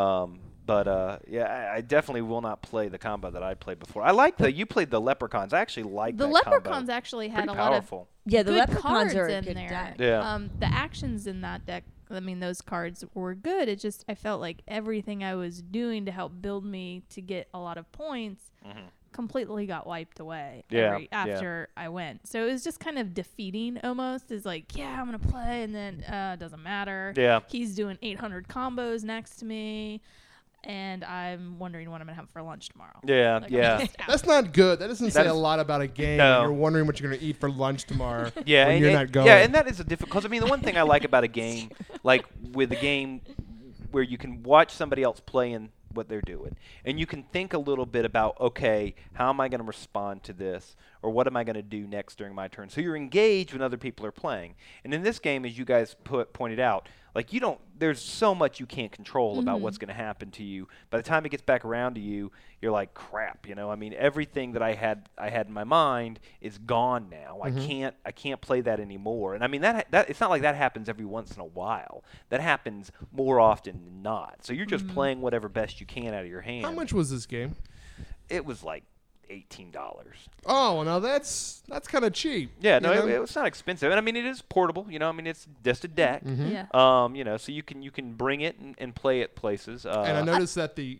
But I definitely will not play the combo that I played before. I like you played the leprechauns. I actually like The that leprechauns combo. actually had Pretty a lot of powerful. Yeah, the good leprechauns cards are a in good there. deck. Yeah. The actions in that deck, those cards were good. It just I felt like everything I was doing to help build me to get a lot of points completely got wiped away after I went. So it was just kind of defeating almost. It's like, yeah, I'm going to play, and then it doesn't matter. Yeah. He's doing 800 combos next to me, and I'm wondering what I'm going to have for lunch tomorrow. Yeah, Like, I'm yeah. just out. That's not good. That doesn't say That a is- lot about a game. No. You're wondering what you're going to eat for lunch tomorrow Yeah, when and, you're and- not going. Yeah, and that is a difficult. Because the one thing I like about a game, like with a game where you can watch somebody else playing what they're doing, and you can think a little bit about, okay, how am I going to respond to this, or what am I going to do next during my turn? So you're engaged when other people are playing. And in this game, as you guys pointed out, like there's so much you can't control about what's going to happen to you. By the time it gets back around to you, you're like, crap, everything that I had in my mind is gone now. I can't play that anymore. And I mean that it's not like that happens every once in a while. That happens more often than not. So you're just playing whatever best you can out of your hand. How much was this game? It was like $18. Oh, well, now that's kind of cheap. Yeah, no, you know? it was not expensive, and I mean it is portable. It's just a deck. Yeah. So you can bring it and play it places. And I noticed that the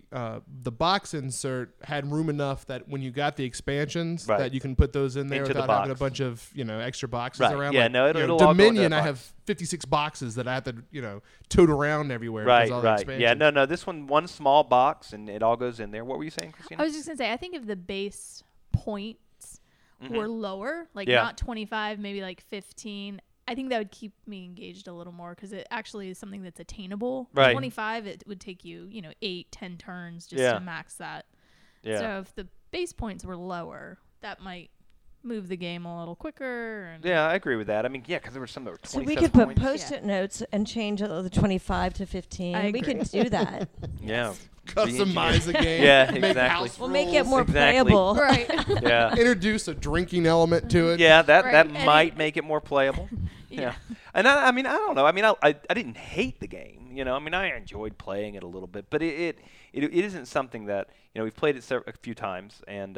box insert had room enough that when you got the expansions, Right. that you can put those in there Into the without having a box. bunch of extra boxes Right. around. Yeah, like, no, it'll all go into Dominion. that I box. have 56 boxes that I have to tote around everywhere. Right, because of all the right. Yeah, expansions. no. This one small box, and it all goes in there. What were you saying, Christina? I was just going to say, I think if the base points were lower, like Yeah. not 25, maybe like 15, I think that would keep me engaged a little more because it actually is something that's attainable. Right. 25, it would take you, 8-10 turns just Yeah. to max that. Yeah. So if the base points were lower, that might move the game a little quicker. And Yeah, I agree with that. I mean, yeah, because there were some that were So 27 we could put points. post-it notes and change the 25 to 15. I We agree. could do that. Yeah. Customize the game. Yeah, make exactly. house We'll make rules, it more Exactly. playable. Right. Yeah. Introduce a drinking element to it. Yeah, that Right. that might make it more playable. Yeah. And I mean, I don't know. I mean, I didn't hate the game. I mean, I enjoyed playing it a little bit, but it isn't something that we've played it a few times, and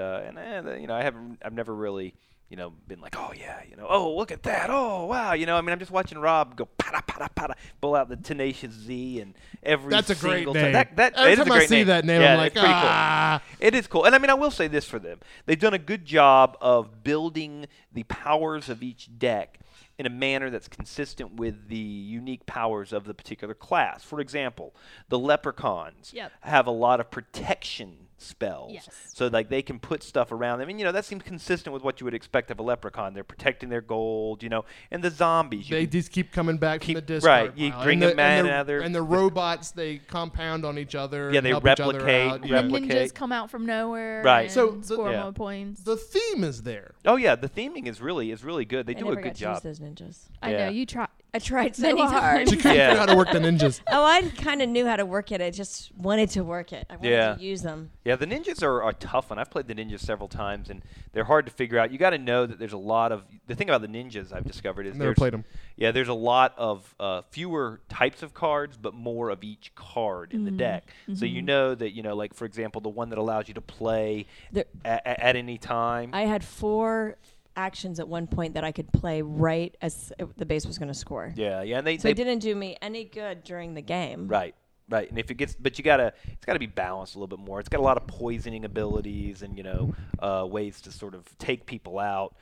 I've never really been like, oh yeah, oh look at that, oh wow, I mean, I'm just watching Rob go pata pata pata, pull out the Tenacious Z and every That's a great single name. time. That Every it is time a I great see name. that name, Yeah, I'm like, it's pretty ah. cool. It is cool, and I mean, I will say this for them: they've done a good job of building the powers of each deck in a manner that's consistent with the unique powers of the particular class. For example, the leprechauns have a lot of protection spells. Yes. So like they can put stuff around them. And that seems consistent with what you would expect of a leprechaun. They're protecting their gold, and the zombies. They just keep coming back from the discard right. You pile. bring them back and the robots, they compound on each other. Yeah, and they help replicate. Each other out. And ninjas come out from nowhere. Right. And So score more points. The theme is there. Oh yeah, the theming is really good. They do a good job. Those ninjas. I know you try. I tried so Many hard. times. She couldn't figure out how to work the ninjas. Oh, I kind of knew how to work it. I just wanted to work it. I wanted to use them. Yeah, the ninjas are a tough one. I've played the ninjas several times, and they're hard to figure out. You got to know that there's a lot of the thing about the ninjas I've discovered is Never played them. Yeah, there's a lot of fewer types of cards, but more of each card in the deck. So you know that like for example, the one that allows you to play at any time. I had 4 actions at one point that I could play right as the base was going to score. Yeah, and they didn't do me any good during the game. Right. And if it gets, but it's got to be balanced a little bit more. It's got a lot of poisoning abilities and ways to sort of take people out,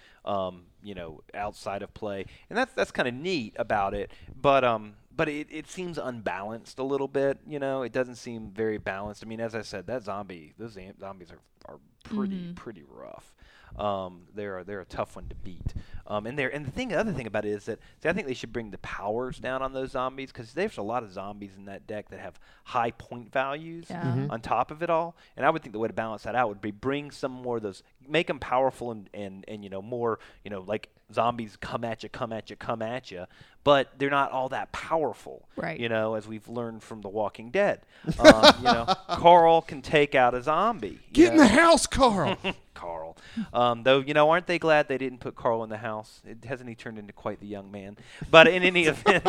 outside of play, and that's kind of neat about it. But it seems unbalanced a little bit. It doesn't seem very balanced. I mean, as I said, those zombies are pretty rough. They're a tough one to beat. The other thing about it is that I think they should bring the powers down on those zombies because there's a lot of zombies in that deck that have high point values on top of it all. And I would think the way to balance that out would be bring some more of those, make them powerful and more like zombies come at you, but they're not all that powerful. Right. As we've learned from The Walking Dead. Carl can take out a zombie. Get in the house, Carl. Carl. Though, aren't they glad they didn't put Carl in the house? Hasn't he turned into quite the young man? But in any event,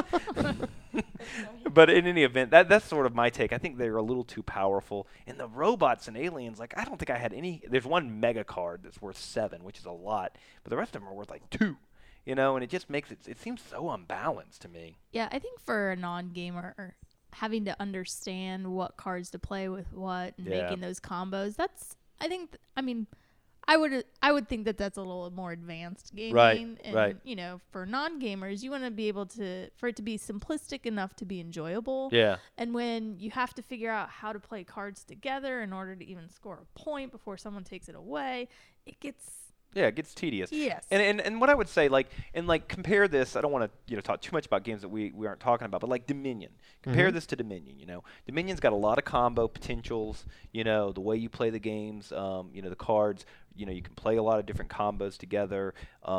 that's sort of my take. I think they're a little too powerful. And the robots and aliens, like, I don't think I had any. There's one mega card that's worth 7, which is a lot, but the rest of them are worth like 2. And it just makes it seems so unbalanced to me. Yeah, I think for a non-gamer, having to understand what cards to play with what and making those combos, I would think that that's a little more advanced gaming. Right, and, right. For non-gamers, you want to be able for it to be simplistic enough to be enjoyable. Yeah. And when you have to figure out how to play cards together in order to even score a point before someone takes it away, it gets tedious. Yes. And what I would say, compare this. I don't want to, talk too much about games that we aren't talking about, but like Dominion. Compare this to Dominion. Dominion's got a lot of combo potentials. The way you play the games. The cards. You can play a lot of different combos together.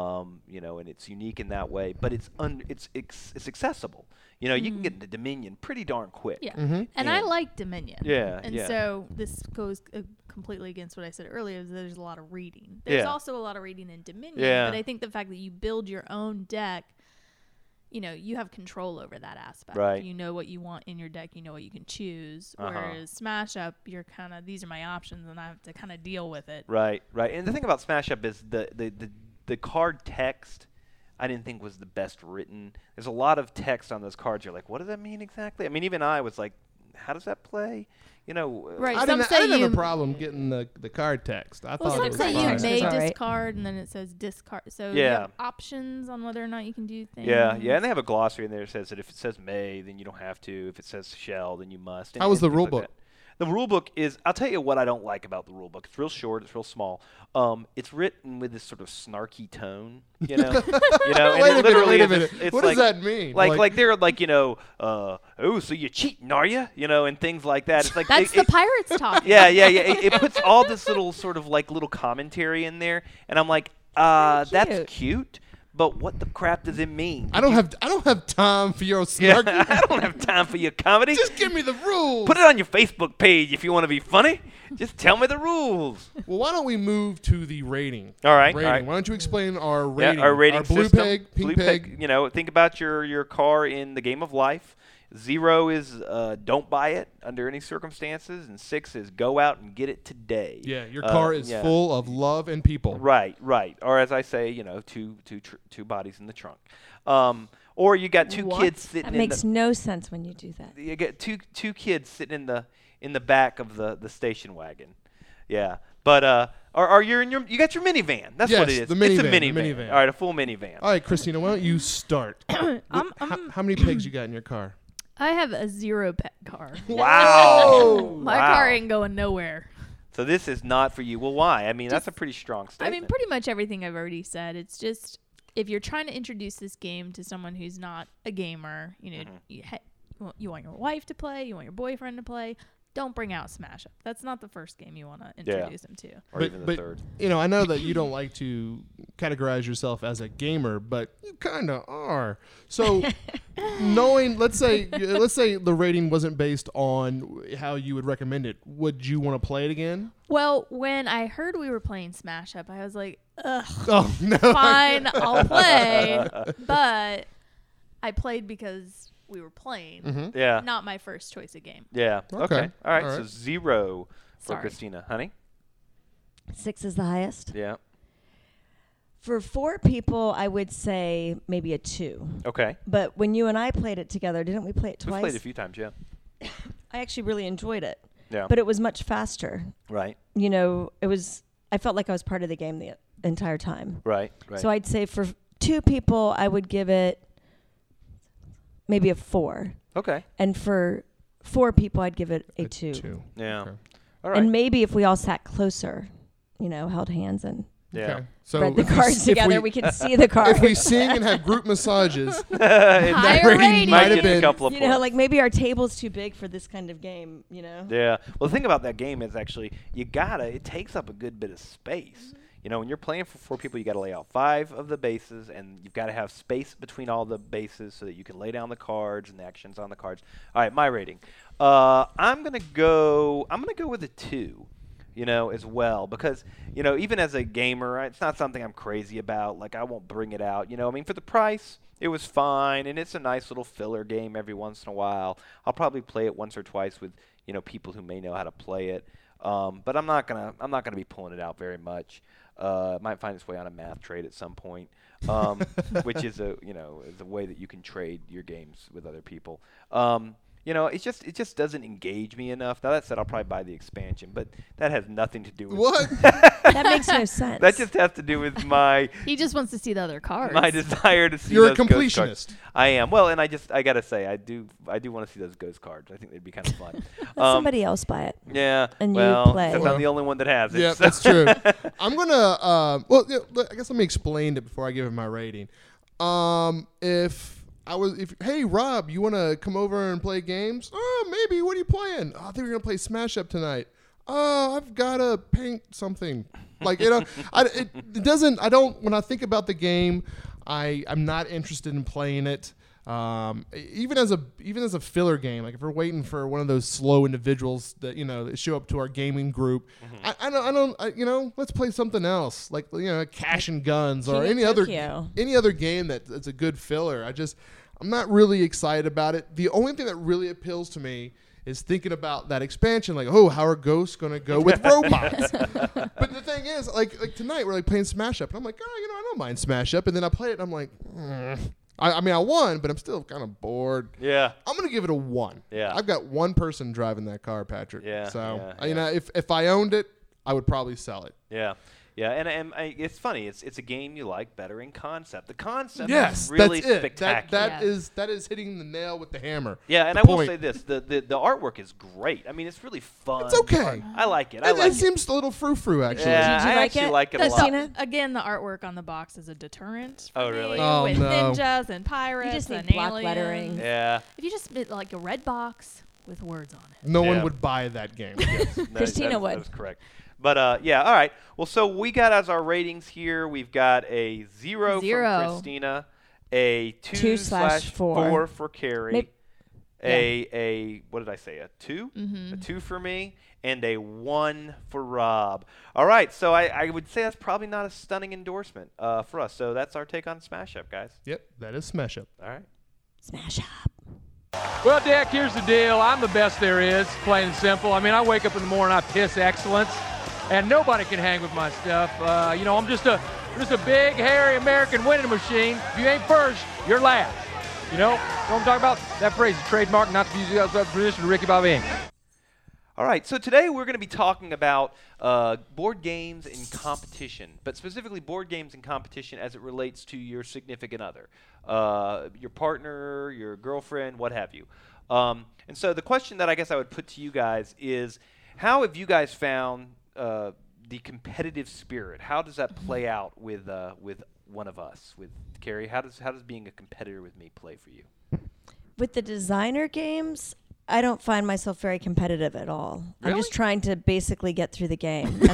And it's unique in that way. But it's accessible. You can get into Dominion pretty darn quick. Yeah. And I like Dominion. Yeah. And so this goes completely against what I said earlier, is there's a lot of reading. There's also a lot of reading in Dominion, but I think the fact that you build your own deck, you have control over that aspect. Right. You know what you want in your deck, you know what you can choose. Whereas Smash Up, you're kind of, these are my options and I have to kind of deal with it. Right. And the thing about Smash Up is the card text I didn't think was the best written. There's a lot of text on those cards. You're like, what does that mean exactly? I mean, even I was like, how does that play? Right. I didn't have a problem getting the card text. I thought it was some say fine. you may Right. discard, and then it says discard. So you have options on whether or not you can do things. Yeah, and they have a glossary in there that says that if it says may, then you don't have to. If it says shall, then you must. How was the things rule like book? that. The rule book is, I'll tell you what I don't like about the rule book. It's real short. It's real small. It's written with this sort of snarky tone, and Wait it literally a minute. It's What like, does that mean? Like they're like, oh, so you're cheating, are you? And things like that. It's like That's the pirates talking. Yeah. It puts all this little sort of like little commentary in there, and I'm like, that's cute. But what the crap does it mean? I don't have time for your snarky. Yeah, I don't have time for your comedy. Just give me the rules. Put it on your Facebook page if you want to be funny. Just tell me the rules. Well, why don't we move to the rating? All right. Rating. All right. Why don't you explain our rating? Our rating our blue system. peg, pink Blue peg. Think about your car in the game of life. 0 is don't buy it under any circumstances, and 6 is go out and get it today. Yeah, your car is full of love and people. Right. Or as I say, two bodies in the trunk. Or you got two kids sitting. That makes no sense when you do that. You get two kids sitting in the back of the station wagon. Yeah. But Or you're in you got your minivan. That's Yes, what it is. the minivan, It's a the minivan. minivan. All right, a full minivan. All right, Christina, why don't you start? How many pigs you got in your car? I have a 0 pet car. Wow. My car ain't going nowhere. So this is not for you. Well, why? I mean, that's a pretty strong statement. I mean, pretty much everything I've already said. It's just if you're trying to introduce this game to someone who's not a gamer, you want your wife to play, you want your boyfriend to play, don't bring out Smash Up. That's not the first game you want to introduce them to. Or even the third. I know that you don't like to categorize yourself as a gamer, but you kind of are. So, let's say the rating wasn't based on how you would recommend it. Would you want to play it again? Well, when I heard we were playing Smash Up, I was like, ugh, Oh no! fine, I'll play. But I played because we were playing. Yeah. Not my first choice of game. Yeah. Okay. All right. All right. So 0 for Sorry. Christina. Honey? 6 is the highest. Yeah. For 4 people, I would say maybe a 2. Okay. But when you and I played it together, didn't we play it We've twice? played a few times, yeah. I actually really enjoyed it. Yeah. But it was much faster. Right. I felt like I was part of the game the entire time. Right. So I'd say for 2 people, I would give it maybe a 4. Okay. And for 4 people, I'd give it a 2. Yeah. Okay. All right. And maybe if we all sat closer, held hands and yeah. Okay. So read the if we- cards if together, we we could see the cards. If we sing and have group massages, Higher rating. Might have get been- a couple of points. like maybe our table's too big for this kind of game, Yeah. Well, the thing about that game is actually it takes up a good bit of space. When you're playing for 4 people, you got to lay out 5 of the bases, and you've got to have space between all the bases so that you can lay down the cards and the actions on the cards. All right, my rating. I'm gonna go with a 2. As well, because even as a gamer, it's not something I'm crazy about. Like, I won't bring it out. For the price, it was fine, and it's a nice little filler game every once in a while. I'll probably play it once or twice with people who may know how to play it. But I'm not gonna be pulling it out very much. It might find its way on a math trade at some point, which is a way that you can trade your games with other people. It just doesn't engage me enough. Now, that said, I'll probably buy the expansion, but that has nothing to do with what? That makes no sense. That just has to do with my He just wants to see the other cards. my desire to see You're a those ghost cards. completionist. I am. Well, and I gotta say, I do want to see those ghost cards. I think they'd be kind of fun. Let somebody else buy it. Yeah. And you well, play. except I'm the only one that has it. Yeah, so- that's true. I'm gonna. I guess let me explain it before I give it my rating. Hey Rob, you want to come over and play games? Oh, maybe. What are you playing? Oh, I think we're gonna play Smash Up tonight. Oh, I've gotta paint something. It doesn't. I don't. When I think about the game, I'm not interested in playing it. Even as a filler game, like if we're waiting for one of those slow individuals that that show up to our gaming group, let's play something else, like Cash and Guns or King any of other Tokyo. game that's a good filler. I'm not really excited about it. The only thing that really appeals to me is thinking about that expansion, like, oh, how are ghosts gonna go with robots? But the thing is, like tonight we're playing Smash Up, and I'm like, I don't mind Smash Up, and then I play it, and I'm like, I won, but I'm still kind of bored. Yeah. I'm gonna give it a 1. Yeah. I've got one person driving that car, Patrick. Yeah, So yeah. if I owned it, I would probably sell it. Yeah. Yeah, and it's funny. It's a game you like better in concept. The concept Yes, is really that's it. spectacular. That is hitting the nail with the hammer. Yeah, and The I will point. say this: the artwork is great. I mean, it's really fun. It's okay. I like it. It seems a little frou-frou, actually. Yeah, Did you I like actually it? like it a lot. Christina? Again, the artwork on the box is a deterrent. Oh, for really? me, Oh, with no. ninjas and pirates You just need and block aliens. lettering. Yeah. If you just made like a red box with words on it. No Yeah. one would buy that game. Christina would. That is correct. But yeah, all right. Well, so we got as our ratings here. We've got a 0 from Christina, a 2/4 for Carrie, a what did I say? A 2, a 2 for me, and a 1 for Rob. All right. So I would say that's probably not a stunning endorsement for us. So that's our take on Smash Up, guys. Yep, that is Smash Up. All right. Smash Up. Well, Dick, here's the deal. I'm the best there is, plain and simple. I mean, I wake up in the morning, I piss excellence, and nobody can hang with my stuff. I'm just a big, hairy American winning machine. If you ain't first, you're last. You know what I'm talking about? That phrase is trademark, not to use the position of Ricky Bobby. All right, so today we're going to be talking about board games in competition, but specifically board games in competition as it relates to your significant other, your partner, your girlfriend, what have you. And so the question that I guess I would put to you guys is, how have you guys found the competitive spirit? How does that play out with one of us, with Carrie? How does being a competitor with me play for you? With the designer games, I don't find myself very competitive at all. Really? I'm just trying to basically get through the game. And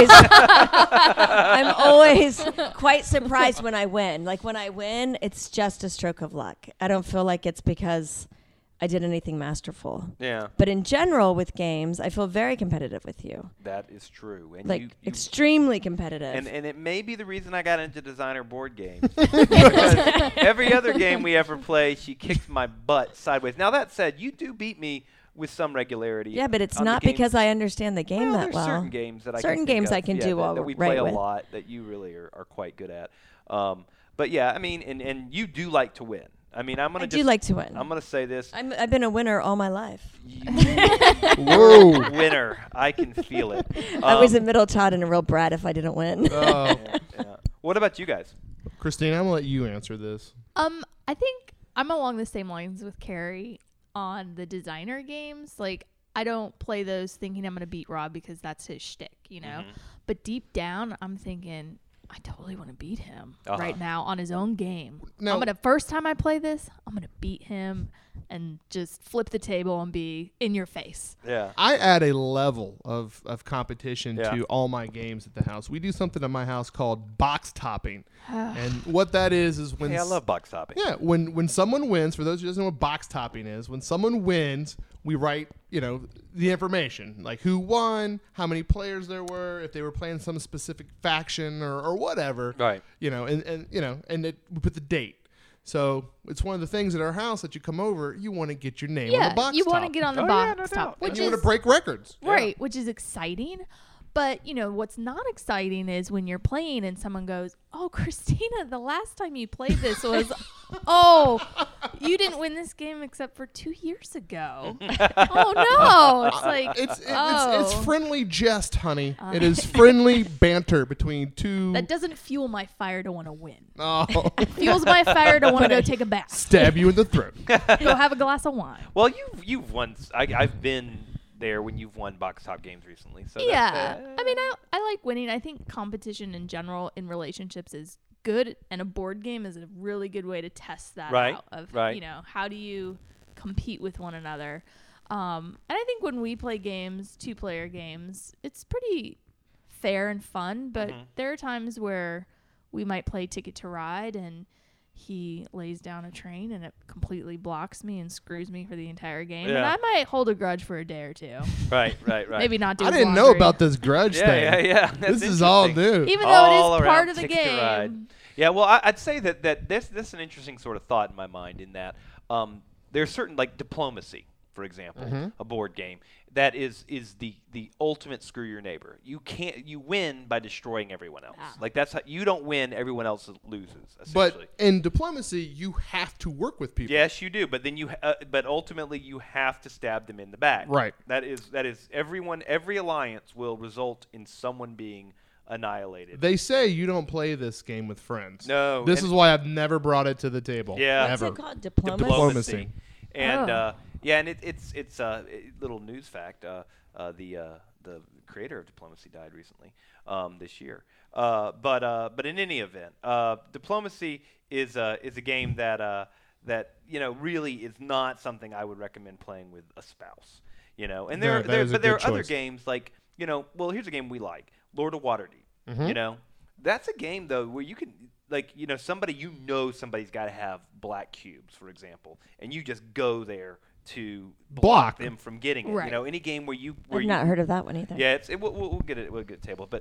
I'm always quite surprised when I win. Like when I win, it's just a stroke of luck. I don't feel like it's because I did anything masterful. Yeah. But in general with games, I feel very competitive with you. That is true. And Like you extremely competitive. And it may be the reason I got into designer board games. Because every other game we ever play, she kicks my butt sideways. Now, that said, you do beat me with some regularity. Yeah, but it's on the not games. because I understand the game that there's well. certain games that Certain I can games think I of, can do all that we right play a with. lot that you really are quite good at. But yeah, I mean, and you do like to win. I mean, I do like to win. I'm gonna say this. I've been a winner all my life. Whoa. Winner, I can feel it. I was a middle child and a real brat if I didn't win. Oh. Yeah. What about you guys? Christine, I'm going to let you answer this. I think I'm along the same lines with Carrie on the designer games. Like, I don't play those thinking I'm going to beat Rob because that's his shtick, you know? Mhm. But deep down, I'm thinking, I totally want to beat him Uh-huh. right now on his own game. Now- First time I play this, I'm going to beat him and just flip the table and be in your face. Yeah. I add a level of competition Yeah. to all my games at the house. We do something at my house called box topping. And what that is when Hey, I love box topping. Yeah, when someone wins, for those who doesn't know what box topping is, when someone wins, we write, the information, like who won, how many players there were, if they were playing some specific faction or whatever. Right. And we put the date. So it's one of the things at our house that you come over, you want to get your name on Yeah, the box you top. want to get on the Oh, yeah, box no top, doubt. and which you is want to break records. right, which is exciting. But, what's not exciting is when you're playing and someone goes, "Oh, Christina, the last time you played this was, you didn't win this game except for 2 years ago." Oh, no. It's like, It's friendly jest, honey. It is friendly banter between two. that doesn't fuel my fire to want to win. Oh, It fuels my fire to want to go take a bath, stab you in the throat. go have a glass of wine. Well, you've won. I've been there when you've won box top games recently. So Yeah. I mean, I like winning. I think competition in general in relationships is good, and a board game is a really good way to test that Right, out of, right. how do you compete with one another. And I think when we play games, 2-player games, it's pretty fair and fun, but there are times where we might play Ticket to Ride and he lays down a train and it completely blocks me and screws me for the entire game. And Yeah. I might hold a grudge for a day or two. Right. Maybe not do I his didn't know laundry. about this grudge thing. Yeah. This is all new. Even though All it is around part of the Ticket to Ride. game. Yeah, well, I'd say that this is an interesting sort of thought in my mind, in that there's certain, like diplomacy, for example, a board game that is the ultimate screw your neighbor. You win by destroying everyone else. Like that's how you don't win, everyone else loses. Essentially. But in diplomacy, you have to work with people. Yes, you do, but then but ultimately you have to stab them in the back. Right. That is every alliance will result in someone being annihilated. They say you don't play this game with friends. No, This and- is why I've never brought it to the table. Yeah. What's Ever. it called? Diplomacy? Diplomacy. And Oh. and it's a little news fact. The creator of Diplomacy died recently this year. But in any event, Diplomacy is a game that really is not something I would recommend playing with a spouse. And That is a there are good other choice. games like well, here's a game we like, Lord of Waterdeep. Mm-hmm. That's a game though where you can somebody's got to have black cubes, for example, and you just go there to block Block. them from getting it. Right. Any game where I've not heard of that one either. Yeah, we'll get it. We'll get a table, but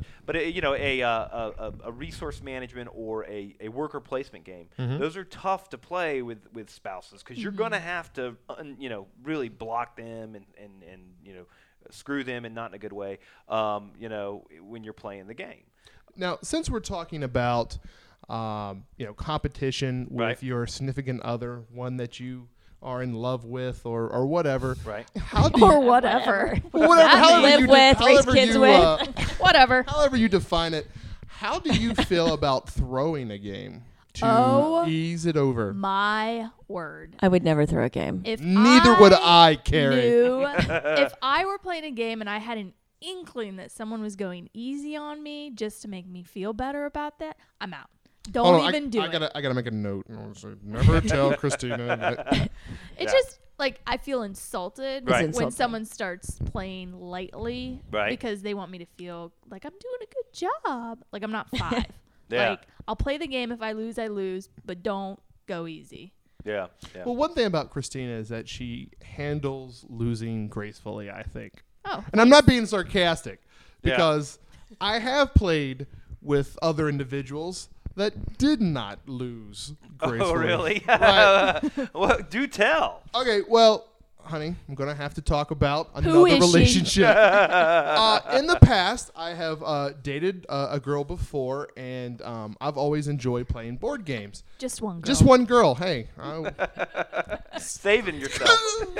a resource management or a worker placement game. Mm-hmm. Those are tough to play with spouses because you're gonna have to really block them and screw them, and not in a good way. When you're playing the game. Now, since we're talking about competition with Right. your significant other, one that you are in love with or whatever. Right. How do Or you, whatever. however Live you with, raise however kids you, with. Whatever. however you define it, how do you feel about throwing a game to Oh. ease it over? My word. I would never throw a game. If Neither would I, Carrie. knew, if I were playing a game and I had an inkling that someone was going easy on me just to make me feel better about that, I'm out. Don't Hold on, even do it. I gotta make a note. Never tell Christina. That. It's Yeah. just like I feel insulted Right. when Insulting. someone starts playing lightly Right. because they want me to feel like I'm doing a good job. Like I'm not 5. Yeah. Like I'll play the game. If I lose, but don't go easy. Yeah. Yeah. Well, one thing about Christina is that she handles losing gracefully, I think. Oh, And I'm not being sarcastic Yeah. because I have played with other individuals that did not lose gracefully. Oh, really? Right. Well, do tell. Okay, well, honey, I'm going to have to talk about Who another is she? relationship. In the past, I have dated a girl before, and I've always enjoyed playing board games. just one girl. Just one girl. Hey. Saving yourself.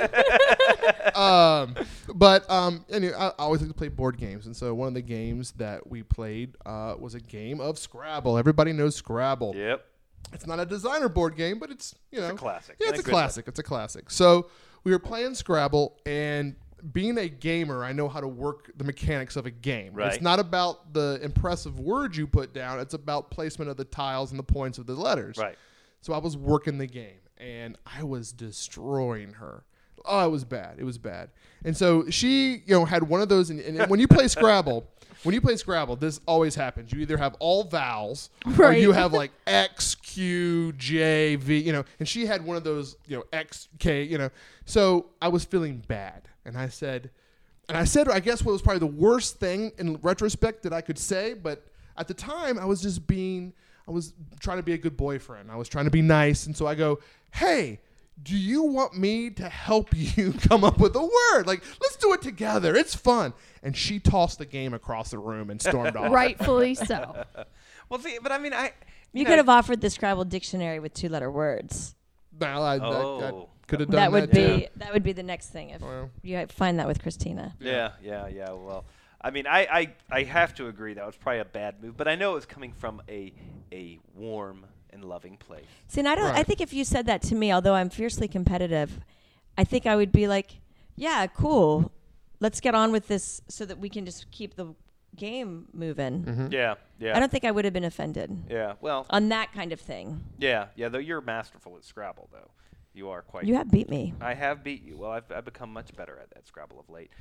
Anyway, I always like to play board games, and so one of the games that we played was a game of Scrabble. Everybody knows Scrabble. Yep. It's not a designer board game, but it's a classic. Yeah, And it's a a good classic. It's a classic. So we were playing Scrabble, and being a gamer, I know how to work the mechanics of a game. Right. It's not about the impressive words you put down. It's about placement of the tiles and the points of the letters. Right. So I was working the game, and I was destroying her. Oh, it was bad. It was bad. And so she, had one of those. And when you play Scrabble, this always happens. You either have all vowels, or Right. you have like X, Q, J, V. And she had one of those, X, K. So I was feeling bad, and I said, I guess what was probably the worst thing in retrospect that I could say, but at the time I was trying to be a good boyfriend. I was trying to be nice, and so I go, hey. Do you want me to help you come up with a word? Like, let's do it together. It's fun. And she tossed the game across the room and stormed off. Rightfully so. Well, see, but I mean, You could have offered the Scrabble dictionary with 2-letter words. Well, I Oh. could have done That would too. be that would be the next thing if Well. you find that with Christina. Yeah. Well, I mean, I have to agree that was probably a bad move, but I know it was coming from a warm and loving place. See, and I Right. think if you said that to me, although I'm fiercely competitive, I think I would be like, yeah, cool. Let's get on with this so that we can just keep the game moving. Mm-hmm. Yeah. I don't think I would have been offended Yeah. Well. on that kind of thing. Yeah. Though you're masterful at Scrabble, though. You are quite. You have beat me. I have beat you. Well, I've become much better at Scrabble of late.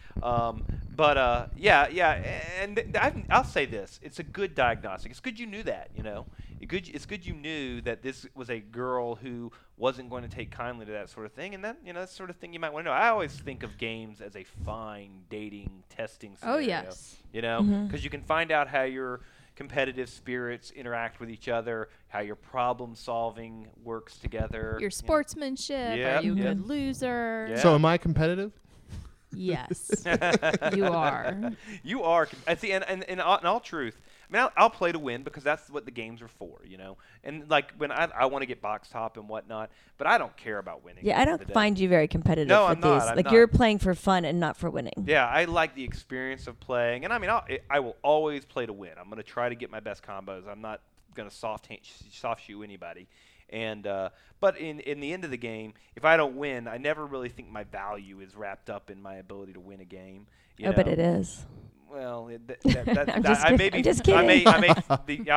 And I'll say this: it's a good diagnostic. It's good you knew that. It's good you knew that this was a girl who wasn't going to take kindly to that sort of thing, and that that sort of thing you might want to know. I always think of games as a fine dating testing scenario. Oh, yes. Because you can find out how your competitive spirits interact with each other, how your problem solving works together. Your sportsmanship. Yep, Are you a yep. good loser? Yeah. So am I competitive? Yes. You are. You are. I see, and in all truth, I mean, I'll play to win because that's what the games are for, And like when I want to get box top and whatnot, but I don't care about winning. Yeah, at I the end of don't the day. find you very competitive No, with I'm not. these. I'm Like not. you're playing for fun and not for winning. Yeah, I like the experience of playing, and I mean, I will always play to win. I'm going to try to get my best combos. I'm not going to soft shoe anybody. And but in the end of the game, if I don't win, I never really think my value is wrapped up in my ability to win a game. You know? But it is. Well, I'm just kidding. I'm just I may, kidding.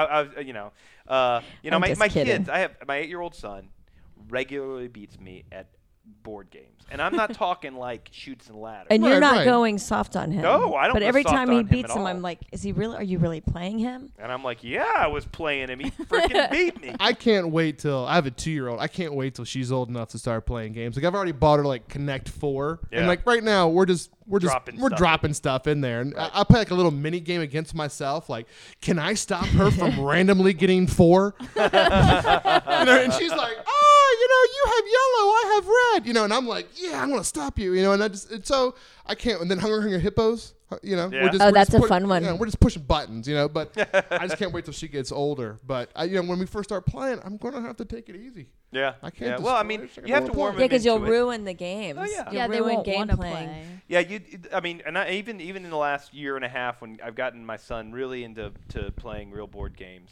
my just kidding. kids. I have my 8-year-old son regularly beats me at board games, and I'm not talking like shoots and ladders. And you're Right, not right. going soft on him. No, I don't But go every soft time on he him beats at him, all. I'm like, are you really playing him? And I'm like, yeah, I was playing him. He freaking beat me. I can't wait till I have a 2-year-old. I can't wait till she's old enough to start playing games. Like I've already bought her like Connect 4, Yeah. and like right now we're Dropping dropping stuff in there, and I play like a little mini game against myself. Like, can I stop her from randomly getting 4? And she's like, oh, you have yellow, I have red, you know, and I'm like, yeah, I'm gonna stop you, you know, and so I can't. And then Hungry Hippos, you know, Yeah. That's a fun one. You know, we're just pushing buttons, you know, but I just can't wait till she gets older. But you know, when we first start playing, I'm gonna have to take it easy. Yeah. I can't. Yeah. Well, I destroy mean, it. you have to warm Yeah, them because you'll into it. ruin the games. Oh, yeah. You'll Yeah, they ruin won't game want to playing. play. Yeah, I mean, and even in the last year and a half, when I've gotten my son really into playing real board games,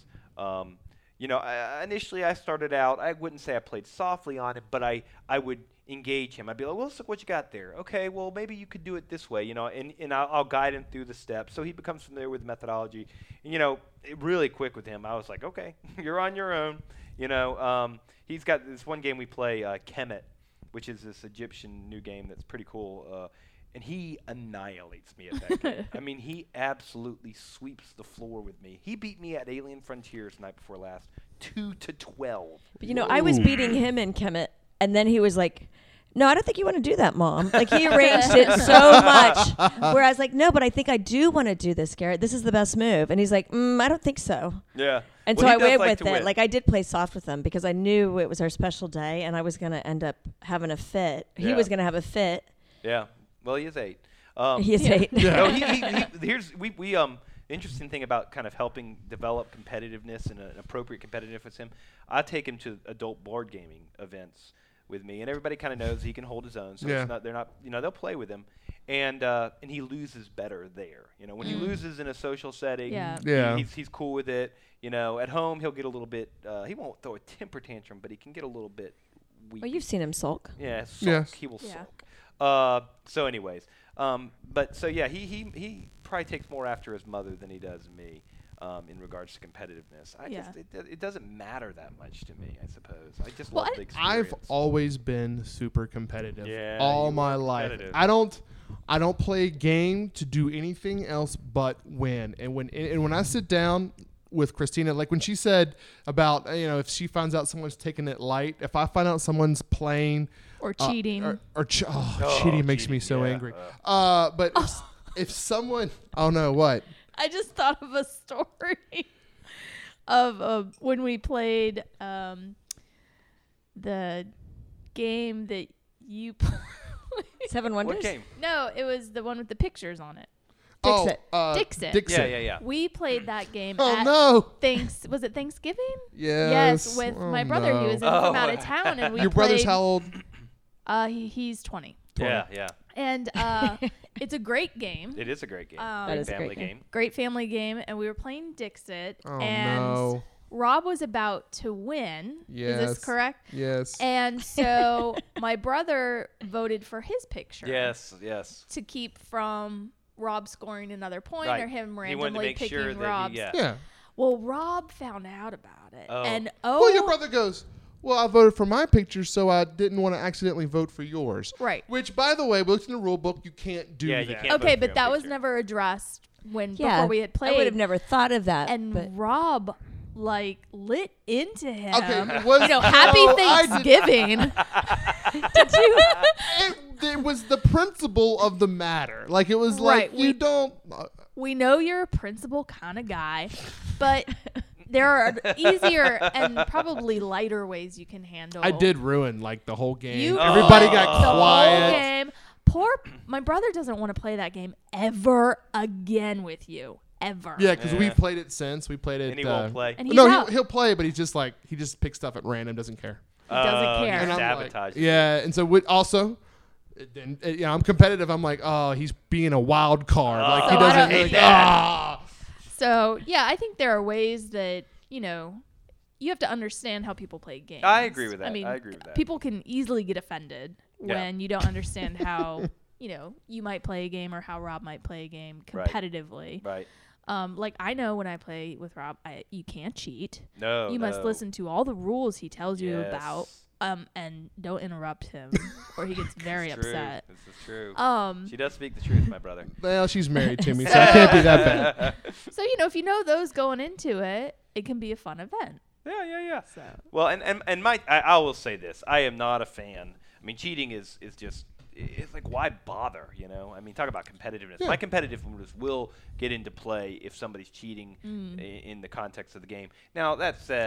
you know, initially I started out. I wouldn't say I played softly on it, but I would engage him. I'd be like, well, let's look what you got there. Okay, well, maybe you could do it this way, you know, and I'll guide him through the steps so he becomes familiar with the methodology. And, you know, really quick with him, I was like, okay, you're on your own. You know, he's got this one game we play, Kemet, which is this Egyptian new game that's pretty cool. And he annihilates me at that game. I mean, he absolutely sweeps the floor with me. He beat me at Alien Frontiers night before last, 2-12. But, you know, I was beating him in Kemet, and then he was like, no, I don't think you want to do that, Mom. Like, he arranged it so much. Where I was like, no, but I think I do want to do this, Garrett. This is the best move. And he's like, I don't think so. Yeah. And Well, so he I does went like with to it. win. Like, I did play soft with him because I knew it was our special day, and I was going to end up having a fit. He Yeah. was going to have a fit. Yeah. Well, he is 8. He is 8. No, here's we interesting thing about kind of helping develop competitiveness and an appropriate competitiveness with him. I take him to adult board gaming events with me, and everybody kind of knows he can hold his own. So they're not, you know, they'll play with him, and he loses better there. You know, when he loses in a social setting, he's cool with it. You know, at home he'll get a little bit. He won't throw a temper tantrum, but he can get a little bit weak. Well, you've seen him sulk. Yeah, sulk. Yes. He will Yeah. sulk. So, anyways, but so yeah, he probably takes more after his mother than he does me. In regards to competitiveness, it doesn't matter that much to me. I suppose I just love the experience. I've always been super competitive. Yeah, all you my are life. competitive. I don't play a game to do anything else but win. And when I sit down with Christina, like when she said about, you know, if she finds out someone's taking it light, if I find out someone's playing Or cheating. Cheating makes me so angry. But if someone, oh no, what? I just thought of a story of when we played the game that you played. 7 Wonders? What game? No, it was the one with the pictures on it. Dixit. Dixit. Dixit. Yeah. We played that game Oh at no. was it Thanksgiving? Yes. Yes, with Oh, my brother. no. He was from out of town, and we Your played. brother's how old? He's 20. Yeah. And it's a great game. It is a great game. That is a family great game. game. Great family game, and we were playing Dixit. Oh, and no. Rob was about to win. Is Yes. this correct? Yes. And so my brother voted for his picture. Yes. To keep from Rob scoring another point Right. or him He wanted to randomly make picking sure that Rob's. Yeah. Well, Rob found out about it. Oh. And Well, your brother goes, well, I voted for my picture, so I didn't want to accidentally vote for yours. Right. Which, by the way, we looked in the rule book. You can't do Yeah, that. you can't. Okay, vote for but your that was picture. never addressed Yeah. before we had played. I would have never thought of that. And but Rob lit into him. Okay, was, You know, happy no, I did- Thanksgiving. Did you? It was the principle of the matter. Like, it was Right, like, you don't... We know you're a principal kind of guy, but there are easier and probably lighter ways you can handle. I did ruin, like, the whole game. You- Everybody the got whole quiet. game. My brother doesn't want to play that game ever again with you. Ever. Yeah, because Yeah. we've played it since. We played it... And he won't play. And he's No, out. he'll play, but he's just like... He just picks stuff at random, doesn't care. He doesn't care. And I'm Sabotage. like, yeah, and so also... And, you know, I'm competitive. I'm like, oh, he's being a wild card. Like, he So I doesn't don't- really... hate Ah! So, yeah, I think there are ways that, you know, you have to understand how people play games. I agree with that. I mean, I agree with that. people can easily get offended Yeah. when you don't understand how, you know, you might play a game or how Rob might play a game Right. competitively. Right. Like, I know when I play with Rob, you can't cheat. No. You must no. listen to all the rules he tells you Yes. about, and don't interrupt him, or he gets very It's true. upset. This is true. She She does speak the truth, my brother. Well, she's married to me, so I can't be that bad. So, you know, if you know those going into it, it can be a fun event. Yeah. So. Well, and I will say this: I am not a fan. I mean, cheating is just. It's like, why bother, you know? I mean, talk about competitiveness. Yeah. My competitiveness will get into play if somebody's cheating in the context of the game. Now, that said,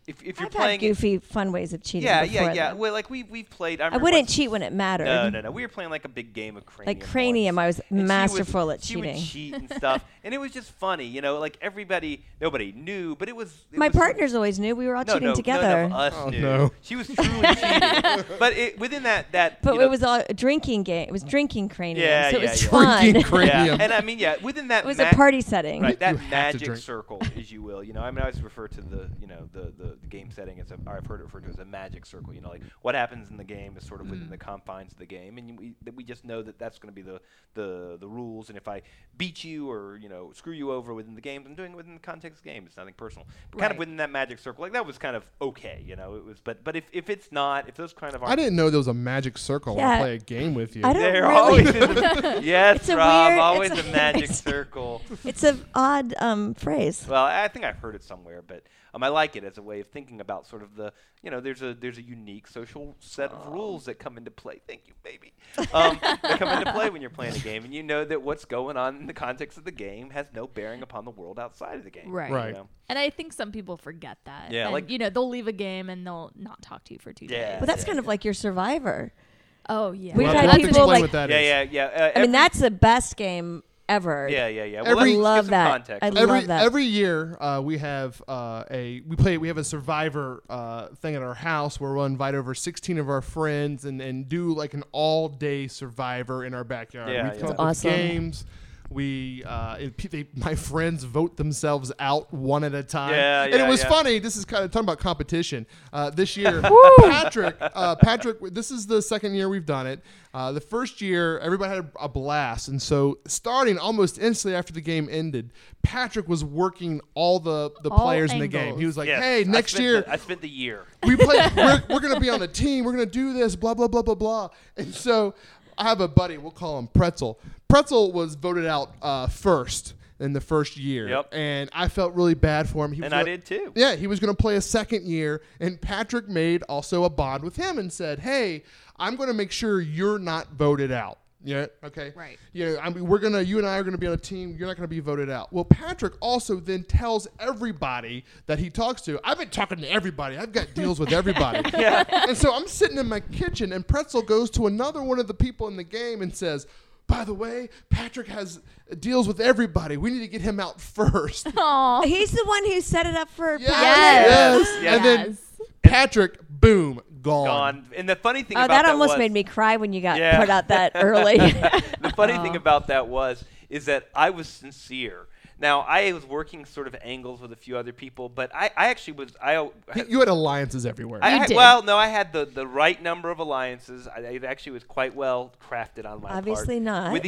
if you're I've playing had goofy, fun ways of cheating. yeah, before, yeah. though. Well, like we've played. I wouldn't cheat when it mattered. No. We were playing like a big game of Cranium. Like Cranium, I was And masterful at she would cheating. cheat and stuff, and it was just funny, like nobody knew, but it was. My partners always knew we were all cheating together. None of us knew. no. She was truly cheating, but within that. But it was a drinking game. It was drinking Cranium, Yeah, so it yeah, was yeah. fun. Drinking It Cranium. Yeah, and I mean, within that. was a party setting. Right, that You have to magic drink. circle, as you will. I mean, I always refer to the game setting as I've heard it referred to as a magic circle. Like what happens in the game is sort of within the confines of the game, and we just know that that's going to be the rules. And if I beat you or screw you over within the game, I'm doing it within the context of the game. It's nothing personal. But kind of within that magic circle, like that was kind of okay. It was, but if it's not, if those kind of I didn't know there was a magic circle when I Yeah. play a game with you. I don't There really. always is yes, It's a Rob, weird- always it's a a- magic circle. It's an odd phrase. Well, I think I've heard it somewhere, but I like it as a way of thinking about sort of the, there's a unique social set of rules that come into play. Thank you, baby. That come into play when you're playing a game, and you know that what's going on in the context of the game has no bearing upon the world outside of the game. Right. Right. And I think some people forget that. Yeah, And, like- they'll leave a game and they'll not talk to you for 2 Yeah. days. But that's kind of like your Survivor. Oh, yeah. We've We'll had have to people explain like- what that is. Yeah. I mean, that's the best game ever. Yeah. Well, Every- let's give love some that. context. I Every love that. every year we have we have a Survivor thing at our house where we'll invite over 16 of our friends and do like an all day Survivor in our backyard. Yeah, We yeah. come That's up with awesome. games. We my friends vote themselves out one at a time. Yeah, and it yeah, was yeah. funny. This is kind of talking about competition. This year, Patrick, this is the second year we've done it. The first year, everybody had a blast, and so starting almost instantly after the game ended, Patrick was working all the All players in the game. angles. He was like, Yes, "Hey, next year I spent the year. we play. We're going to be on a team. We're going to do this. Blah blah blah blah blah." And so I have a buddy. We'll call him Pretzel. Pretzel was voted out first in the first year, Yep. and I felt really bad for him. He was And I gonna- did too. Yeah, he was going to play a second year, and Patrick made also a bond with him and said, "Hey, I'm going to make sure you're not voted out." Yeah. Okay. Right. Yeah. I mean, you and I are going to be on a team. You're not going to be voted out. Well, Patrick also then tells everybody that he talks to. I've been talking to everybody. I've got deals with everybody. And so I'm sitting in my kitchen, and Pretzel goes to another one of the people in the game and says, "By the way, Patrick has deals with everybody. We need to get him out first." Aw. He's the one who set it up for Yes. Yes. Yes. Yes. And then Patrick, boom, gone. Gone. And the funny thing Oh, about that that almost was, made me cry when you got Yeah. put out that early. the funny thing about that is that I was sincere. Now, I was working sort of angles with a few other people, but I actually was You had alliances everywhere. You did. Well, no, I had the right number of alliances. It actually was quite well crafted on my Obviously part. not. With the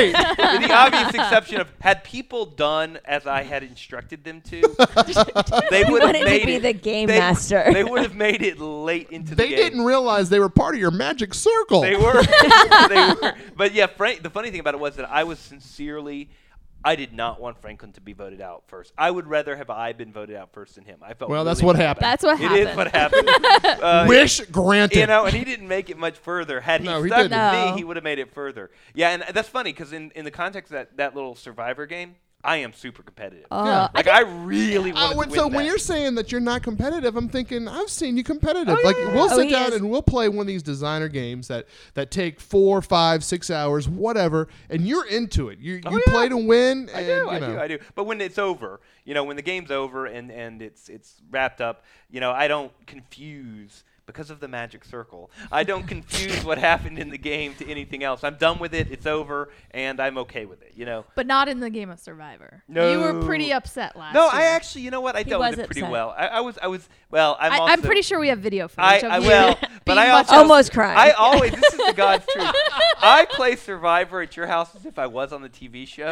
obvious exception of had people done as I had instructed them to, they would have wanted to made be it. the game they, master. They would have made it late into the They game. didn't realize they were part of your magic circle. They were. They were. But yeah, the funny thing about it was that I was sincerely. I did not want Franklin to be voted out first. I would rather have I been voted out first than him. I felt. Well, that's really what bad happened. That's what about it. happened. It is what happened. Wish granted. And he didn't make it much further. Had he No, he stuck with didn't. No. me, he would have made it further. Yeah, and that's funny because in the context of that little Survivor game, I am super competitive. Yeah. Like I really want to win So that. when you're saying that you're not competitive, I'm thinking I've seen you competitive. Oh, Like yeah. we'll sit he down is. and we'll play one of these designer games that take 4, 5, 6 hours, whatever, and you're into it. You yeah. play to win. And, I do. But when it's over, when the game's over and it's wrapped up, I don't confuse. Because of the magic circle, I don't confuse what happened in the game to anything else. I'm done with it. It's over, and I'm okay with it. But not in the game of Survivor. No. You were pretty upset last No, year. I actually, you know what? I dealt with was it pretty upset. well. I was. Well, I'm also. I'm pretty sure we have video footage of you but being I much also Almost crying. I always. This is the God's truth. I play Survivor at your house as if I was on the TV show.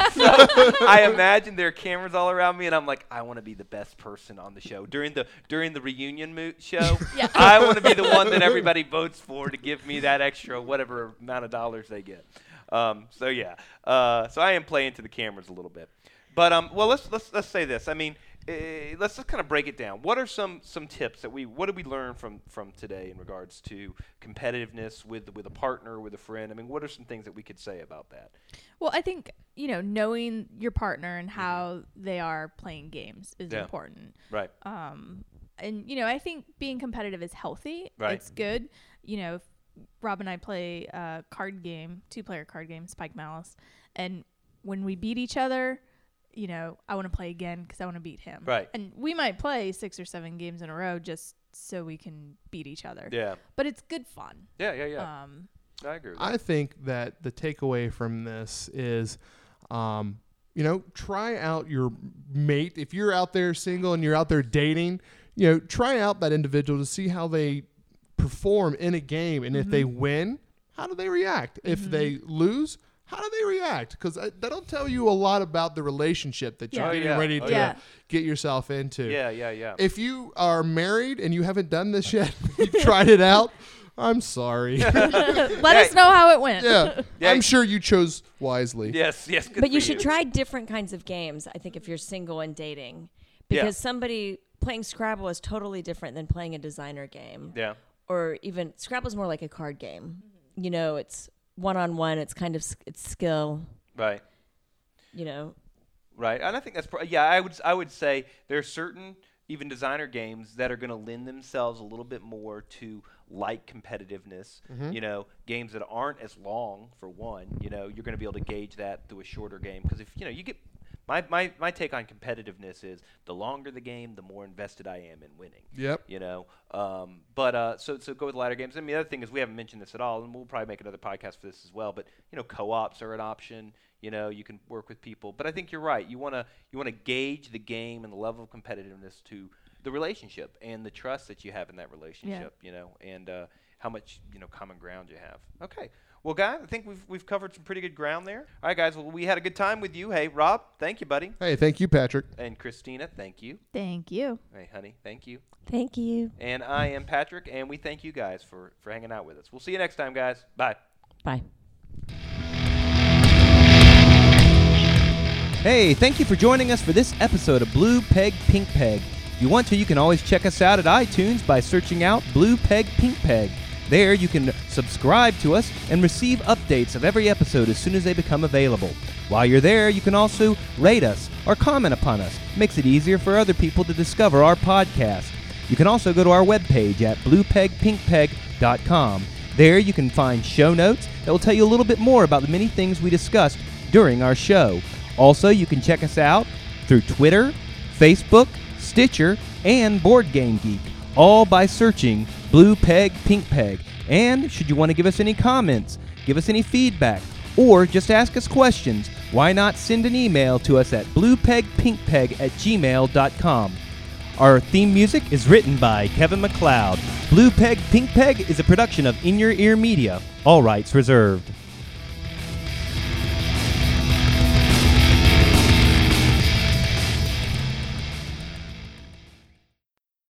So I imagine there are cameras all around me, and I'm like, I want to be the best person on the show during the reunion show. Yeah. I want to be the one that everybody votes for to give me that extra whatever amount of dollars they get. So yeah. So I am playing to the cameras a little bit. But well, let's say this. I mean, let's just kind of break it down. What are some tips what did we learn from today in regards to competitiveness with a partner, with a friend? I mean, what are some things that we could say about that? Well, I think, knowing your partner and how they are playing games is Yeah. important. Right. And, you know, I think being competitive is healthy. Right. It's good. You know, Rob and I play a card game, 2-player card game, Spike Malice. And when we beat each other, you know, I want to play again because I want to beat him. Right. And we might play 6 or 7 games in a row just so we can beat each other. Yeah. But it's good fun. Yeah. I agree with that. I think that the takeaway from this is, you know, try out your mate. If you're out there single and you're out there dating, you know, try out that individual to see how they perform in a game. And if they win, how do they react? If they lose, how do they react? Because that'll tell you a lot about the relationship that you're getting ready to get yourself into. Yeah. If you are married and you haven't done this yet, you've tried it out, I'm sorry. Let us know how it went. Yeah. I'm sure you chose wisely. Yes. Good But you for should try different kinds of games, I think, if you're single and dating. Because somebody playing Scrabble is totally different than playing a designer game. Yeah. Or even Scrabble's more like a card game. You know, it's one-on-one. It's kind of it's skill. Right. You know. Right. And I think that's I would say there are certain even designer games that are going to lend themselves a little bit more to light competitiveness. You know, games that aren't as long, for one. You know, you're going to be able to gauge that through a shorter game because if you know you get my take on competitiveness is the longer the game, the more invested I am in winning. Yep. You know, so go with lighter games. I mean, the other thing is we haven't mentioned this at all, and we'll probably make another podcast for this as well. But you know, co-ops are an option. You know, you can work with people. But I think you're right. You wanna gauge the game and the level of competitiveness to the relationship and the trust that you have in that relationship. You know, and how much common ground you have. Okay. Well, guys, I think we've covered some pretty good ground there. All right, guys. Well, we had a good time with you. Hey, Rob, thank you, buddy. Hey, thank you, Patrick. And Christina, thank you. Thank you. Hey, honey, thank you. Thank you. And I am Patrick, and we thank you guys for hanging out with us. We'll see you next time, guys. Bye. Bye. Hey, thank you for joining us for this episode of Blue Peg Pink Peg. If you want to, you can always check us out at iTunes by searching out Blue Peg Pink Peg. There, you can subscribe to us and receive updates of every episode as soon as they become available. While you're there, you can also rate us or comment upon us. It makes it easier for other people to discover our podcast. You can also go to our webpage at bluepegpinkpeg.com. There, you can find show notes that will tell you a little bit more about the many things we discussed during our show. Also, you can check us out through Twitter, Facebook, Stitcher, and Board Game Geek, all by searching Blue Peg Pink Peg. And should you want to give us any comments, give us any feedback, or just ask us questions, why not send an email to us at bluepegpinkpeg@gmail.com. Our theme music is written by Kevin MacLeod. Blue Peg Pink Peg is a production of In Your Ear Media. All rights reserved.